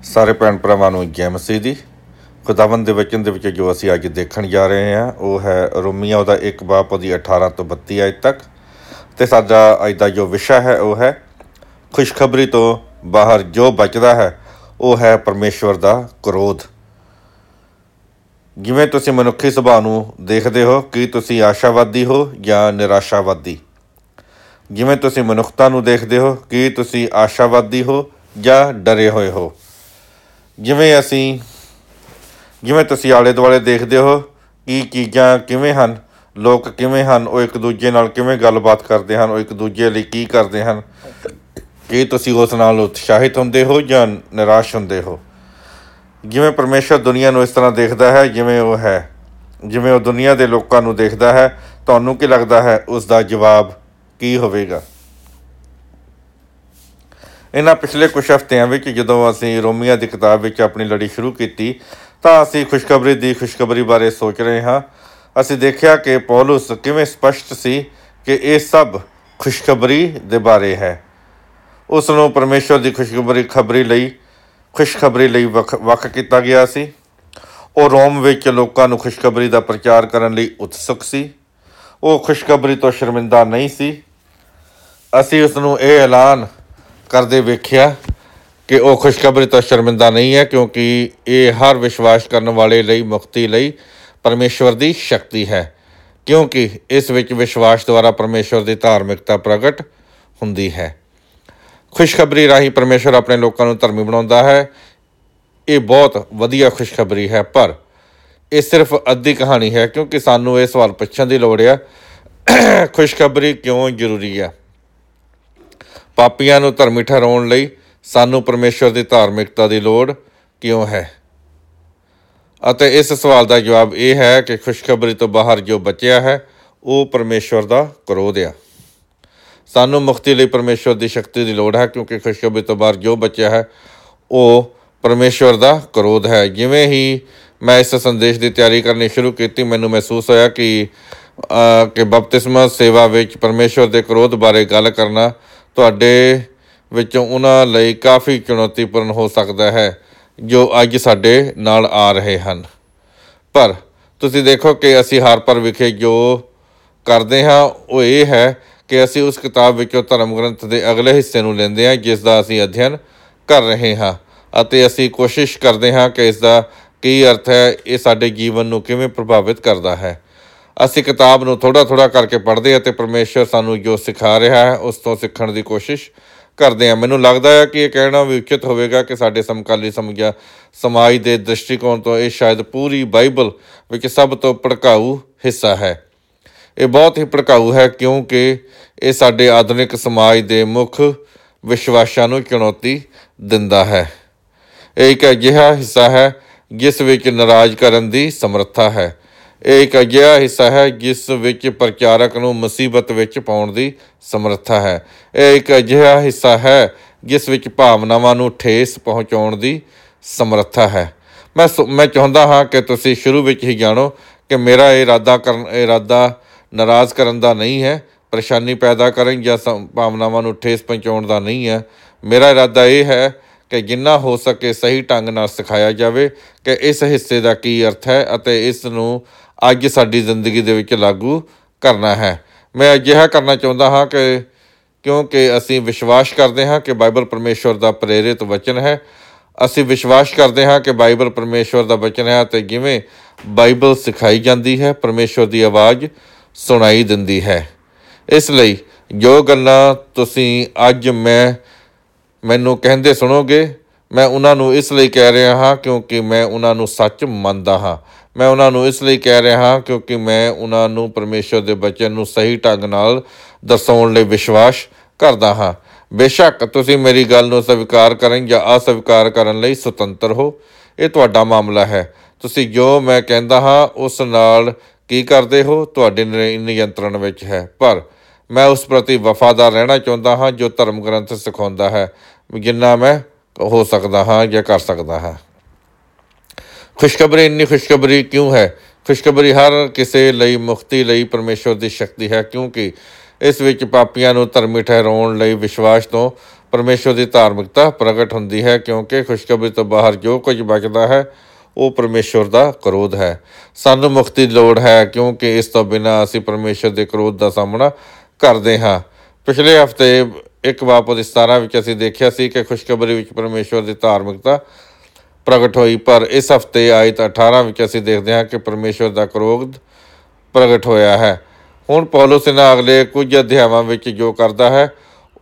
ਸਾਰੇ ਭੈਣ ਭਰਾਵਾਂ ਨੂੰ ਜੈ ਮਸੀਹ ਦੀ। ਖੁਦਾਵੰਦ ਦੇ ਵਚਨ ਦੇ ਵਿੱਚ ਜੋ ਅਸੀਂ ਅੱਜ ਦੇਖਣ ਜਾ ਰਹੇ ਹਾਂ ਉਹ ਹੈ ਰੋਮੀਆਂ ਉਹਦਾ 1 ਬਾਬ ਉਹਦੀ 18 ਤੋਂ 32 ਆਇਤ ਤੱਕ। ਅਤੇ ਸਾਡਾ ਅੱਜ ਦਾ ਜੋ ਵਿਸ਼ਾ ਹੈ ਉਹ ਹੈ ਖੁਸ਼ਖਬਰੀ ਤੋਂ ਬਾਹਰ ਜੋ ਬਚਦਾ ਹੈ ਉਹ ਹੈ ਪਰਮੇਸ਼ਵਰ ਦਾ ਕ੍ਰੋਧ। ਜਿਵੇਂ ਤੁਸੀਂ ਮਨੁੱਖੀ ਸੁਭਾਅ ਨੂੰ ਦੇਖਦੇ ਹੋ, ਕੀ ਤੁਸੀਂ ਆਸ਼ਾਵਾਦੀ ਹੋ ਜਾਂ ਨਿਰਾਸ਼ਾਵਾਦੀ? ਜਿਵੇਂ ਤੁਸੀਂ ਮਨੁੱਖਤਾ ਨੂੰ ਦੇਖਦੇ ਹੋ, ਕੀ ਤੁਸੀਂ ਆਸ਼ਾਵਾਦੀ ਹੋ ਜਾਂ ਡਰੇ ਹੋਏ ਹੋ? ਜਿਵੇਂ ਤੁਸੀਂ ਆਲੇ ਦੁਆਲੇ ਦੇਖਦੇ ਹੋ, ਕੀ ਚੀਜ਼ਾਂ ਕਿਵੇਂ ਹਨ, ਲੋਕ ਕਿਵੇਂ ਹਨ, ਉਹ ਇੱਕ ਦੂਜੇ ਨਾਲ ਕਿਵੇਂ ਗੱਲਬਾਤ ਕਰਦੇ ਹਨ, ਉਹ ਇੱਕ ਦੂਜੇ ਲਈ ਕੀ ਕਰਦੇ ਹਨ, ਕੀ ਤੁਸੀਂ ਉਸ ਨਾਲ ਉਤਸ਼ਾਹਿਤ ਹੁੰਦੇ ਹੋ ਜਾਂ ਨਿਰਾਸ਼ ਹੁੰਦੇ ਹੋ? ਜਿਵੇਂ ਪਰਮੇਸ਼ਰ ਦੁਨੀਆ ਨੂੰ ਇਸ ਤਰ੍ਹਾਂ ਦੇਖਦਾ ਹੈ ਜਿਵੇਂ ਉਹ ਦੁਨੀਆ ਦੇ ਲੋਕਾਂ ਨੂੰ ਦੇਖਦਾ ਹੈ, ਤੁਹਾਨੂੰ ਕੀ ਲੱਗਦਾ ਹੈ ਉਸ ਦਾ ਜਵਾਬ ਕੀ ਹੋਵੇਗਾ? ਇਹਨਾਂ ਪਿਛਲੇ ਕੁਛ ਹਫ਼ਤਿਆਂ ਵਿੱਚ ਜਦੋਂ ਅਸੀਂ ਰੋਮੀਆਂ ਦੀ ਕਿਤਾਬ ਵਿੱਚ ਆਪਣੀ ਲੜੀ ਸ਼ੁਰੂ ਕੀਤੀ ਤਾਂ ਅਸੀਂ ਖੁਸ਼ਖਬਰੀ ਬਾਰੇ ਸੋਚ ਰਹੇ ਹਾਂ। ਅਸੀਂ ਦੇਖਿਆ ਕਿ ਪੌਲੁਸ ਕਿਵੇਂ ਸਪਸ਼ਟ ਸੀ ਕਿ ਇਹ ਸਭ ਖੁਸ਼ਖਬਰੀ ਦੇ ਬਾਰੇ ਹੈ। ਉਸ ਨੂੰ ਪਰਮੇਸ਼ਵਰ ਦੀ ਖੁਸ਼ਖਬਰੀ ਲਈ ਵੱਖ ਕੀਤਾ ਗਿਆ ਸੀ। ਉਹ ਰੋਮ ਵਿੱਚ ਲੋਕਾਂ ਨੂੰ ਖੁਸ਼ਖਬਰੀ ਦਾ ਪ੍ਰਚਾਰ ਕਰਨ ਲਈ ਉਤਸੁਕ ਸੀ। ਉਹ ਖੁਸ਼ਖਬਰੀ ਤੋਂ ਸ਼ਰਮਿੰਦਾ ਨਹੀਂ ਸੀ। ਅਸੀਂ ਉਸ ਨੂੰ ਇਹ ਐਲਾਨ ਕਰਦੇ ਵੇਖਿਆ ਕਿ ਉਹ ਖੁਸ਼ਖਬਰੀ ਤੋਂ ਸ਼ਰਮਿੰਦਾ ਨਹੀਂ ਹੈ, ਕਿਉਂਕਿ ਇਹ ਹਰ ਵਿਸ਼ਵਾਸ ਕਰਨ ਵਾਲੇ ਲਈ ਮੁਕਤੀ ਲਈ ਪਰਮੇਸ਼ਵਰ ਦੀ ਸ਼ਕਤੀ ਹੈ, ਕਿਉਂਕਿ ਇਸ ਵਿੱਚ ਵਿਸ਼ਵਾਸ ਦੁਆਰਾ ਪਰਮੇਸ਼ਵਰ ਦੀ ਧਾਰਮਿਕਤਾ ਪ੍ਰਗਟ ਹੁੰਦੀ ਹੈ। ਖੁਸ਼ਖਬਰੀ ਰਾਹੀਂ ਪਰਮੇਸ਼ਵਰ ਆਪਣੇ ਲੋਕਾਂ ਨੂੰ ਧਰਮੀ ਬਣਾਉਂਦਾ ਹੈ। ਇਹ ਬਹੁਤ ਵਧੀਆ ਖੁਸ਼ਖਬਰੀ ਹੈ, ਪਰ ਇਹ ਸਿਰਫ ਅੱਧੀ ਕਹਾਣੀ ਹੈ, ਕਿਉਂਕਿ ਸਾਨੂੰ ਇਹ ਸਵਾਲ ਪੁੱਛਣ ਦੀ ਲੋੜ ਹੈ, ਖੁਸ਼ਖਬਰੀ ਕਿਉਂ ਜ਼ਰੂਰੀ ਹੈ? ਪਾਪੀਆਂ ਨੂੰ ਧਰਮੀ ਠਹਿਰਾਉਣ ਲਈ ਸਾਨੂੰ ਪਰਮੇਸ਼ਵਰ ਦੀ ਧਾਰਮਿਕਤਾ ਦੀ ਲੋੜ ਕਿਉਂ ਹੈ? ਅਤੇ ਇਸ ਸਵਾਲ ਦਾ ਜਵਾਬ ਇਹ ਹੈ ਕਿ ਖੁਸ਼ਖਬਰੀ ਤੋਂ ਬਾਹਰ ਜੋ ਬਚਿਆ ਹੈ ਉਹ ਪਰਮੇਸ਼ਵਰ ਦਾ ਕ੍ਰੋਧ ਆ। ਸਾਨੂੰ ਮੁਕਤੀ ਲਈ ਪਰਮੇਸ਼ਵਰ ਦੀ ਸ਼ਕਤੀ ਦੀ ਲੋੜ ਹੈ, ਕਿਉਂਕਿ ਖੁਸ਼ਖਬਰੀ ਤੋਂ ਬਾਹਰ ਜੋ ਬਚਿਆ ਹੈ ਉਹ ਪਰਮੇਸ਼ਵਰ ਦਾ ਕ੍ਰੋਧ ਹੈ। ਜਿਵੇਂ ਹੀ ਮੈਂ ਇਸ ਸੰਦੇਸ਼ ਦੀ ਤਿਆਰੀ ਕਰਨੀ ਸ਼ੁਰੂ ਕੀਤੀ, ਮੈਨੂੰ ਮਹਿਸੂਸ ਹੋਇਆ ਕਿ ਬਪਤਿਸਮਾ ਸੇਵਾ ਵਿੱਚ ਪਰਮੇਸ਼ਵਰ ਦੇ ਕ੍ਰੋਧ ਬਾਰੇ ਗੱਲ ਕਰਨਾ ਤੁਹਾਡੇ ਵਿੱਚੋਂ ਉਹਨਾਂ ਲਈ ਕਾਫੀ ਚੁਣੌਤੀਪੂਰਨ ਹੋ ਸਕਦਾ ਹੈ ਜੋ ਅੱਜ ਸਾਡੇ ਨਾਲ ਆ ਰਹੇ ਹਨ। ਪਰ ਤੁਸੀਂ ਦੇਖੋ ਕਿ ਅਸੀਂ ਹਾਰਪਰ ਵਿਖੇ ਜੋ ਕਰਦੇ ਹਾਂ ਉਹ ਇਹ ਹੈ ਕਿ ਅਸੀਂ ਉਸ ਕਿਤਾਬ ਵਿੱਚੋਂ ਧਰਮ ਗ੍ਰੰਥ ਦੇ ਅਗਲੇ ਹਿੱਸੇ ਨੂੰ ਲੈਂਦੇ ਹਾਂ ਜਿਸ ਦਾ ਅਸੀਂ ਅਧਿਐਨ ਕਰ ਰਹੇ ਹਾਂ, ਅਤੇ ਅਸੀਂ ਕੋਸ਼ਿਸ਼ ਕਰਦੇ ਹਾਂ ਕਿ ਇਸ ਦਾ ਕੀ ਅਰਥ ਹੈ, ਇਹ ਸਾਡੇ ਜੀਵਨ ਨੂੰ ਕਿਵੇਂ ਪ੍ਰਭਾਵਿਤ ਕਰਦਾ ਹੈ। ਅਸੀਂ ਕਿਤਾਬ ਨੂੰ ਥੋੜ੍ਹਾ ਕਰਕੇ ਪੜ੍ਹਦੇ ਅਤੇ ਪਰਮੇਸ਼ਵਰ ਸਾਨੂੰ ਜੋ ਸਿਖਾ ਰਿਹਾ ਹੈ ਉਸ ਤੋਂ ਸਿੱਖਣ ਦੀ ਕੋਸ਼ਿਸ਼ ਕਰਦੇ ਹਾਂ। ਮੈਨੂੰ ਲੱਗਦਾ ਹੈ ਕਿ ਇਹ ਕਹਿਣਾ ਵੀ ਉਚਿਤ ਹੋਵੇਗਾ ਕਿ ਸਾਡੇ ਸਮਕਾਲੀ ਸਮਾਜ ਦੇ ਦ੍ਰਿਸ਼ਟੀਕੋਣ ਤੋਂ ਇਹ ਸ਼ਾਇਦ ਪੂਰੀ ਬਾਈਬਲ ਵਿੱਚ ਸਭ ਤੋਂ ਭੜਕਾਊ ਹਿੱਸਾ ਹੈ। ਇਹ ਬਹੁਤ ਹੀ ਭੜਕਾਊ ਹੈ, ਕਿਉਂਕਿ ਇਹ ਸਾਡੇ ਆਧੁਨਿਕ ਸਮਾਜ ਦੇ ਮੁੱਖ ਵਿਸ਼ਵਾਸਾਂ ਨੂੰ ਚੁਣੌਤੀ ਦਿੰਦਾ ਹੈ। ਇਹ ਇੱਕ ਅਜਿਹਾ ਹਿੱਸਾ ਹੈ ਜਿਸ ਵਿੱਚ ਨਾਰਾਜ਼ ਕਰਨ ਦੀ ਸਮਰੱਥਾ ਹੈ। ਇਹ ਇੱਕ ਅਜਿਹਾ ਹਿੱਸਾ ਹੈ ਜਿਸ ਵਿੱਚ ਪ੍ਰਚਾਰਕ ਨੂੰ ਮੁਸੀਬਤ ਵਿੱਚ ਪਾਉਣ ਦੀ ਸਮਰੱਥਾ ਹੈ। ਇਹ ਇੱਕ ਅਜਿਹਾ ਹਿੱਸਾ ਹੈ ਜਿਸ ਵਿੱਚ ਭਾਵਨਾਵਾਂ ਨੂੰ ਠੇਸ ਪਹੁੰਚਾਉਣ ਦੀ ਸਮਰੱਥਾ ਹੈ। ਮੈਂ ਚਾਹੁੰਦਾ ਹਾਂ ਕਿ ਤੁਸੀਂ ਸ਼ੁਰੂ ਵਿੱਚ ਹੀ ਜਾਣੋ ਕਿ ਮੇਰਾ ਇਹ ਇਰਾਦਾ ਨਾਰਾਜ਼ ਕਰਨ ਦਾ ਨਹੀਂ ਹੈ, ਪਰੇਸ਼ਾਨੀ ਪੈਦਾ ਕਰਨ ਜਾਂ ਭਾਵਨਾਵਾਂ ਨੂੰ ਠੇਸ ਪਹੁੰਚਾਉਣ ਦਾ ਨਹੀਂ ਹੈ। ਮੇਰਾ ਇਰਾਦਾ ਇਹ ਹੈ ਕਿ ਜਿੰਨਾ ਹੋ ਸਕੇ ਸਹੀ ਢੰਗ ਨਾਲ ਸਿਖਾਇਆ ਜਾਵੇ ਕਿ ਇਸ ਹਿੱਸੇ ਦਾ ਕੀ ਅਰਥ ਹੈ ਅਤੇ ਇਸ ਨੂੰ ਅੱਜ ਸਾਡੀ ਜ਼ਿੰਦਗੀ ਦੇ ਵਿੱਚ ਲਾਗੂ ਕਰਨਾ ਹੈ। ਮੈਂ ਅਜਿਹਾ ਕਰਨਾ ਚਾਹੁੰਦਾ ਹਾਂ ਕਿਉਂਕਿ ਅਸੀਂ ਵਿਸ਼ਵਾਸ ਕਰਦੇ ਹਾਂ ਕਿ ਬਾਈਬਲ ਪਰਮੇਸ਼ਵਰ ਦਾ ਪ੍ਰੇਰਿਤ ਵਚਨ ਹੈ। ਅਸੀਂ ਵਿਸ਼ਵਾਸ ਕਰਦੇ ਹਾਂ ਕਿ ਬਾਈਬਲ ਪਰਮੇਸ਼ਵਰ ਦਾ ਵਚਨ ਹੈ, ਅਤੇ ਜਿਵੇਂ ਬਾਈਬਲ ਸਿਖਾਈ ਜਾਂਦੀ ਹੈ ਪਰਮੇਸ਼ਵਰ ਦੀ ਆਵਾਜ਼ ਸੁਣਾਈ ਦਿੰਦੀ ਹੈ। ਇਸ ਲਈ ਜੋ ਗੱਲਾਂ ਤੁਸੀਂ ਅੱਜ ਮੈਨੂੰ ਕਹਿੰਦੇ ਸੁਣੋਗੇ, ਮੈਂ ਉਹਨਾਂ ਨੂੰ ਇਸ ਲਈ ਕਹਿ ਰਿਹਾ ਹਾਂ ਕਿਉਂਕਿ ਮੈਂ ਉਹਨਾਂ ਨੂੰ ਸੱਚ ਮੰਨਦਾ ਹਾਂ। ਮੈਂ ਉਹਨਾਂ ਨੂੰ ਇਸ ਲਈ ਕਹਿ ਰਿਹਾ ਹਾਂ ਕਿਉਂਕਿ ਮੈਂ ਉਹਨਾਂ ਨੂੰ ਪਰਮੇਸ਼ਵਰ ਦੇ ਬਚਨ ਨੂੰ ਸਹੀ ਢੰਗ ਨਾਲ ਦਰਸਾਉਣ ਲਈ ਵਿਸ਼ਵਾਸ ਕਰਦਾ ਹਾਂ। ਬੇਸ਼ੱਕ ਤੁਸੀਂ ਮੇਰੀ ਗੱਲ ਨੂੰ ਸਵੀਕਾਰ ਕਰਨ ਜਾਂ ਅਸਵੀਕਾਰ ਕਰਨ ਲਈ ਸੁਤੰਤਰ ਹੋ, ਇਹ ਤੁਹਾਡਾ ਮਾਮਲਾ ਹੈ। ਤੁਸੀਂ ਜੋ ਮੈਂ ਕਹਿੰਦਾ ਹਾਂ ਉਸ ਨਾਲ ਕੀ ਕਰਦੇ ਹੋ ਤੁਹਾਡੇ ਨਿਯੰਤਰਣ ਵਿੱਚ ਹੈ, ਪਰ ਮੈਂ ਉਸ ਪ੍ਰਤੀ ਵਫਾਦਾਰ ਰਹਿਣਾ ਚਾਹੁੰਦਾ ਹਾਂ ਜੋ ਧਰਮ ਗ੍ਰੰਥ ਸਿਖਾਉਂਦਾ ਹੈ, ਜਿੰਨਾ ਮੈਂ ਹੋ ਸਕਦਾ ਹਾਂ ਜਾਂ ਕਰ ਸਕਦਾ ਹਾਂ। ਖੁਸ਼ਖਬਰੀ ਇੰਨੀ ਖੁਸ਼ਖਬਰੀ ਕਿਉਂ ਹੈ? ਖੁਸ਼ਖਬਰੀ ਹਰ ਕਿਸੇ ਲਈ ਮੁਕਤੀ ਲਈ ਪਰਮੇਸ਼ਵਰ ਦੀ ਸ਼ਕਤੀ ਹੈ, ਕਿਉਂਕਿ ਇਸ ਵਿੱਚ ਪਾਪੀਆਂ ਨੂੰ ਧਰਮੀ ਠਹਿਰਾਉਣ ਲਈ ਵਿਸ਼ਵਾਸ ਤੋਂ ਪਰਮੇਸ਼ਰ ਦੀ ਧਾਰਮਿਕਤਾ ਪ੍ਰਗਟ ਹੁੰਦੀ ਹੈ, ਕਿਉਂਕਿ ਖੁਸ਼ਖਬਰੀ ਤੋਂ ਬਾਹਰ ਜੋ ਕੁਝ ਬਚਦਾ ਹੈ ਉਹ ਪਰਮੇਸ਼ਰ ਦਾ ਕਰੋਧ ਹੈ। ਸਾਨੂੰ ਮੁਕਤੀ ਦੀ ਲੋੜ ਹੈ, ਕਿਉਂਕਿ ਇਸ ਤੋਂ ਬਿਨਾਂ ਅਸੀਂ ਪਰਮੇਸ਼ਰ ਦੇ ਕਰੋਧ ਦਾ ਸਾਹਮਣਾ ਕਰਦੇ ਹਾਂ। ਪਿਛਲੇ ਹਫ਼ਤੇ 1 ਬਾਪੂ 17 ਵਿੱਚ ਅਸੀਂ ਦੇਖਿਆ ਸੀ ਕਿ ਖੁਸ਼ਖਬਰੀ ਵਿੱਚ ਪਰਮੇਸ਼ਰ ਦੀ ਧਾਰਮਿਕਤਾ ਪ੍ਰਗਟ ਹੋਈ, ਪਰ ਇਸ ਹਫ਼ਤੇ ਆਇਤ 18 ਵਿੱਚ ਅਸੀਂ ਦੇਖਦੇ ਹਾਂ ਕਿ ਪਰਮੇਸ਼ਰ ਦਾ ਕਰੋਧ ਪ੍ਰਗਟ ਹੋਇਆ ਹੈ। ਹੁਣ ਪੌਲੁਸ ਇਹਨਾਂ ਅਗਲੇ ਕੁਝ ਅਧਿਆਵਾਂ ਵਿੱਚ ਜੋ ਕਰਦਾ ਹੈ